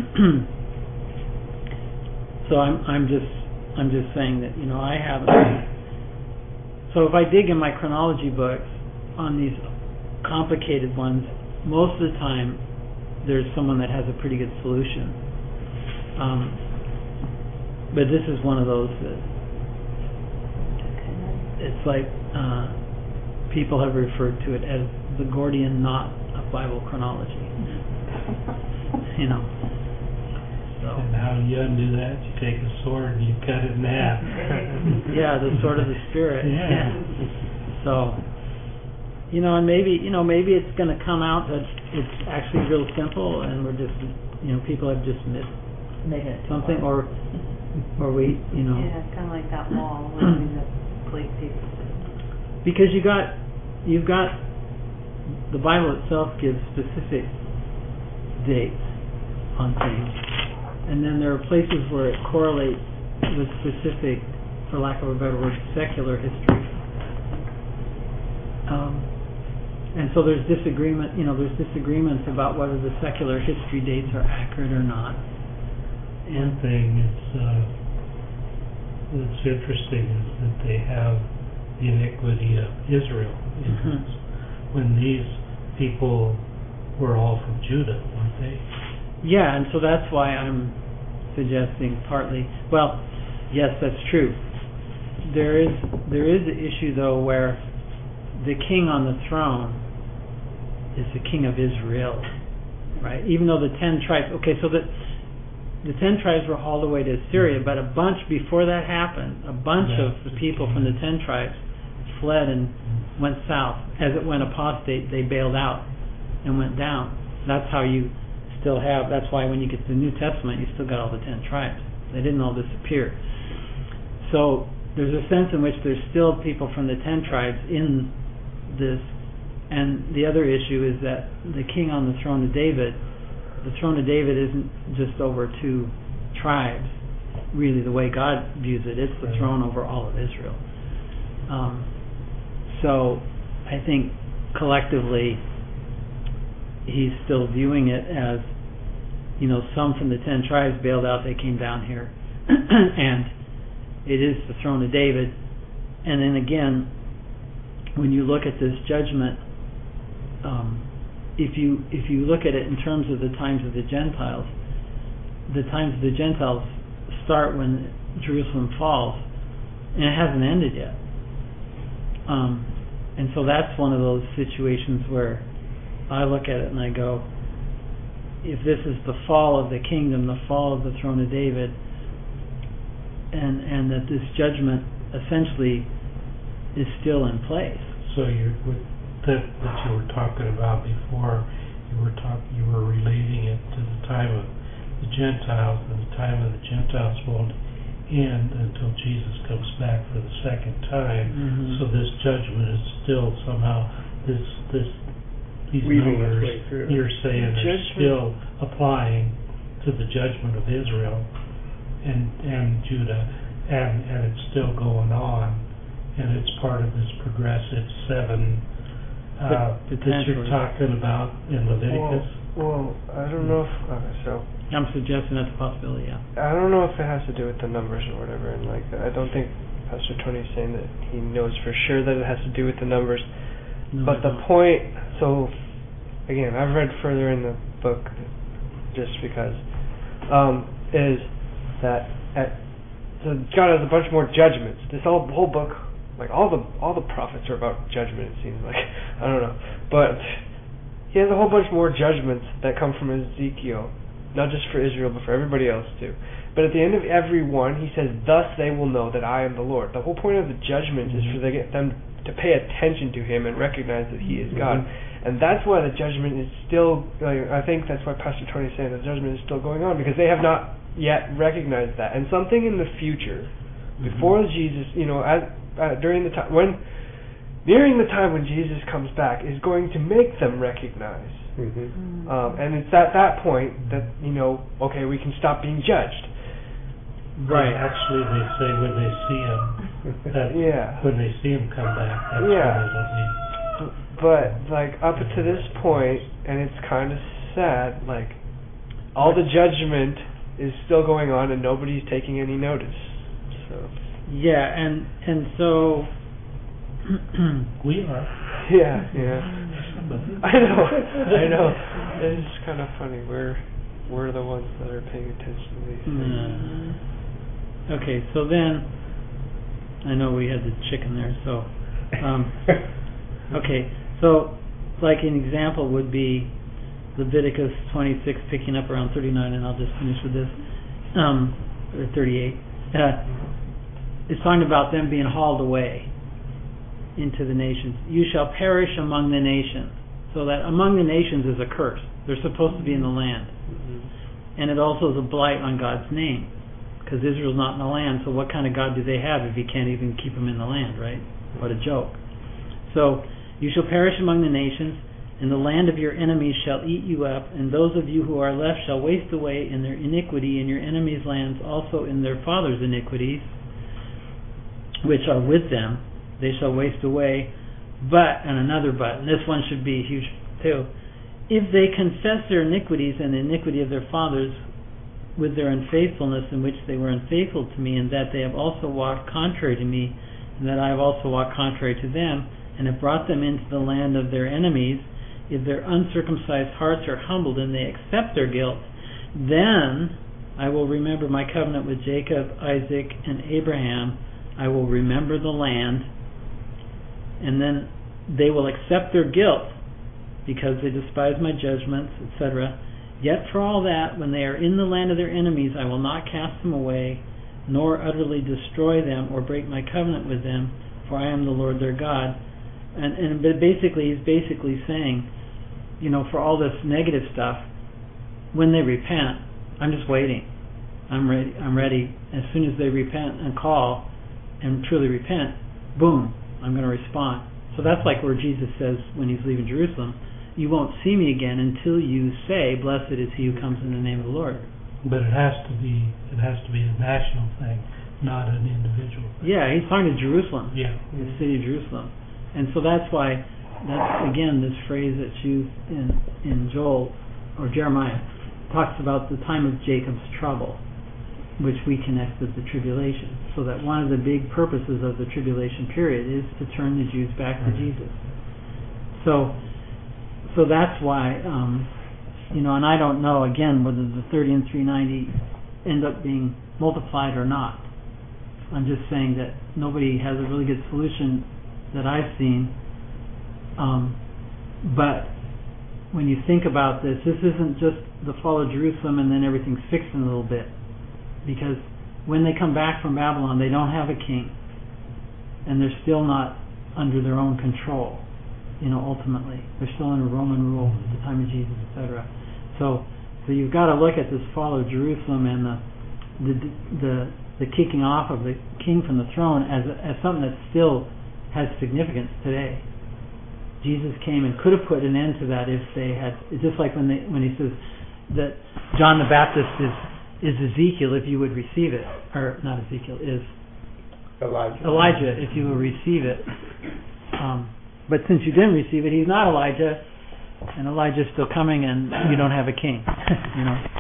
Speaker 1: so I'm just saying that, you know, I haven't. So if I dig in my chronology books on these complicated ones, most of the time there's someone that has a pretty good solution. But this is one of those that it's like people have referred to it as the Gordian knot of Bible chronology. You know. So.
Speaker 3: And how do you undo that? You take a sword and you cut it in half.
Speaker 1: Yeah, the sword of the Spirit.
Speaker 3: Yeah.
Speaker 1: So, and maybe it's going to come out that it's actually real simple, and we're just, people have just missed something, or we,
Speaker 2: Yeah, kind of like that wall where the plate people.
Speaker 1: Because you've got the Bible itself gives specific dates on things, and then there are places where it correlates with specific, for lack of a better word, secular history. And so there's disagreement. There's disagreements about whether the secular history dates are accurate or not.
Speaker 3: One thing that's interesting is that they have the iniquity of Israel when these people were all from Judah, weren't they?
Speaker 1: Yeah, and so that's why I'm suggesting partly. Well, yes, that's true. There is the issue though where the king on the throne is the king of Israel, right? Even though the 10 tribes. Okay, so the 10 tribes were hauled away to Assyria, but a bunch before that happened, a bunch of the people from the 10 tribes fled and went south. As it went apostate, they bailed out and went down. That's how you still have. That's why when you get to the New Testament, you still got all the 10 tribes. They didn't all disappear. So there's a sense in which there's still people from the 10 tribes in this. And the other issue is that the king on the throne of David, the throne of David isn't just over 2 tribes, really the way God views it. It's the throne over all of Israel. So I think collectively he's still viewing it as, some from the 10 tribes bailed out, they came down here. And it is the throne of David. And then again, when you look at this judgment, if you look at it in terms of the times of the Gentiles start when Jerusalem falls, and it hasn't ended yet. And so that's one of those situations where I look at it and I go, if this is the fall of the kingdom, the fall of the throne of David, and that this judgment essentially is still in place. So
Speaker 3: that you were talking about before, you were relating it to the time of the Gentiles, and the time of the Gentiles won't end until Jesus comes back for the second time. So this judgment is still somehow these numbers you're saying are still applying to the judgment of Israel and Judah, and it's still going on, and it's part of this progressive 7 that you're talking about in Leviticus.
Speaker 6: Well, I don't know if
Speaker 1: I'm suggesting that's a possibility. Yeah.
Speaker 6: I don't know if it has to do with the numbers or whatever, and I don't think Pastor Tony's saying that he knows for sure that it has to do with the numbers.
Speaker 1: No,
Speaker 6: but the point, so again, I've read further in the book just because, is that so God has a bunch more judgments. This whole book, like all the prophets are about judgment. It seems like, I don't know, but he has a whole bunch more judgments that come from Ezekiel, not just for Israel but for everybody else too. But at the end of every one, he says, "Thus they will know that I am the Lord." The whole point of the judgment is for them to pay attention to him and recognize that he is God. And that's why the judgment is still, I think that's why Pastor Tony is saying the judgment is still going on, because they have not yet recognized that. And something in the future, before Jesus, during the time nearing the time when Jesus comes back, is going to make them recognize. And it's at that point that, okay, we can stop being judged.
Speaker 3: Right. Actually, they say when they see him, when they see him come back, that's when it'll be.
Speaker 6: But up to this point, and it's kind of sad, all the judgment is still going on and nobody's taking any notice. So.
Speaker 1: Yeah, and so
Speaker 3: we are.
Speaker 6: Yeah. I know. It's kind of funny. We're the ones that are paying attention to these things.
Speaker 1: Okay, so then I know we had the chicken there, so Okay, so like an example would be Leviticus 26, picking up around 39, and I'll just finish with this, or 38. It's talking about them being hauled away into the nations. You shall perish among the nations. So that among the nations is a curse. They're supposed to be in the land. And it also is a blight on God's name, because Israel's not in the land, so what kind of God do they have if he can't even keep them in the land, right? What a joke. So, you shall perish among the nations, and the land of your enemies shall eat you up, and those of you who are left shall waste away in their iniquity, in your enemies' lands also in their fathers' iniquities, which are with them. They shall waste away, but, and another but, and this one should be huge too, if they confess their iniquities and the iniquity of their fathers with their unfaithfulness in which they were unfaithful to me, and that they have also walked contrary to me, and that I have also walked contrary to them, and have brought them into the land of their enemies, if their uncircumcised hearts are humbled and they accept their guilt, then I will remember my covenant with Jacob, Isaac, and Abraham. I will remember the land, and then they will accept their guilt because they despise my judgments, etc. Yet for all that, when they are in the land of their enemies, I will not cast them away, nor utterly destroy them or break my covenant with them, for I am the Lord their God. But basically, he's basically saying, for all this negative stuff, when they repent, I'm just waiting. I'm ready. As soon as they repent and call and truly repent, boom, I'm going to respond. So that's like where Jesus says when he's leaving Jerusalem, you won't see me again until you say, blessed is he who comes in the name of the Lord.
Speaker 3: But it has to be a national thing, not an individual thing.
Speaker 1: Yeah, he's talking to Jerusalem.
Speaker 3: Yeah.
Speaker 1: The city of Jerusalem. And so that's why, that's again this phrase that's used in Joel or Jeremiah, talks about the time of Jacob's trouble, which we connect with the tribulation. So that one of the big purposes of the tribulation period is to turn the Jews back to Jesus. So that's why, and I don't know, again, whether the 30 and 390 end up being multiplied or not. I'm just saying that nobody has a really good solution that I've seen. But when you think about this isn't just the fall of Jerusalem and then everything's fixed in a little bit. Because when they come back from Babylon, they don't have a king. And they're still not under their own control. Ultimately, they're still under Roman rule at the time of Jesus, etc. So you've got to look at this fall of Jerusalem and the kicking off of the king from the throne as something that still has significance today. Jesus came and could have put an end to that if they had. It's just like when he says that John the Baptist is Ezekiel if you would receive it, or not Ezekiel, is Elijah if you will receive it. But since you didn't receive it, he's not Elijah, and Elijah's still coming, and you don't have a king.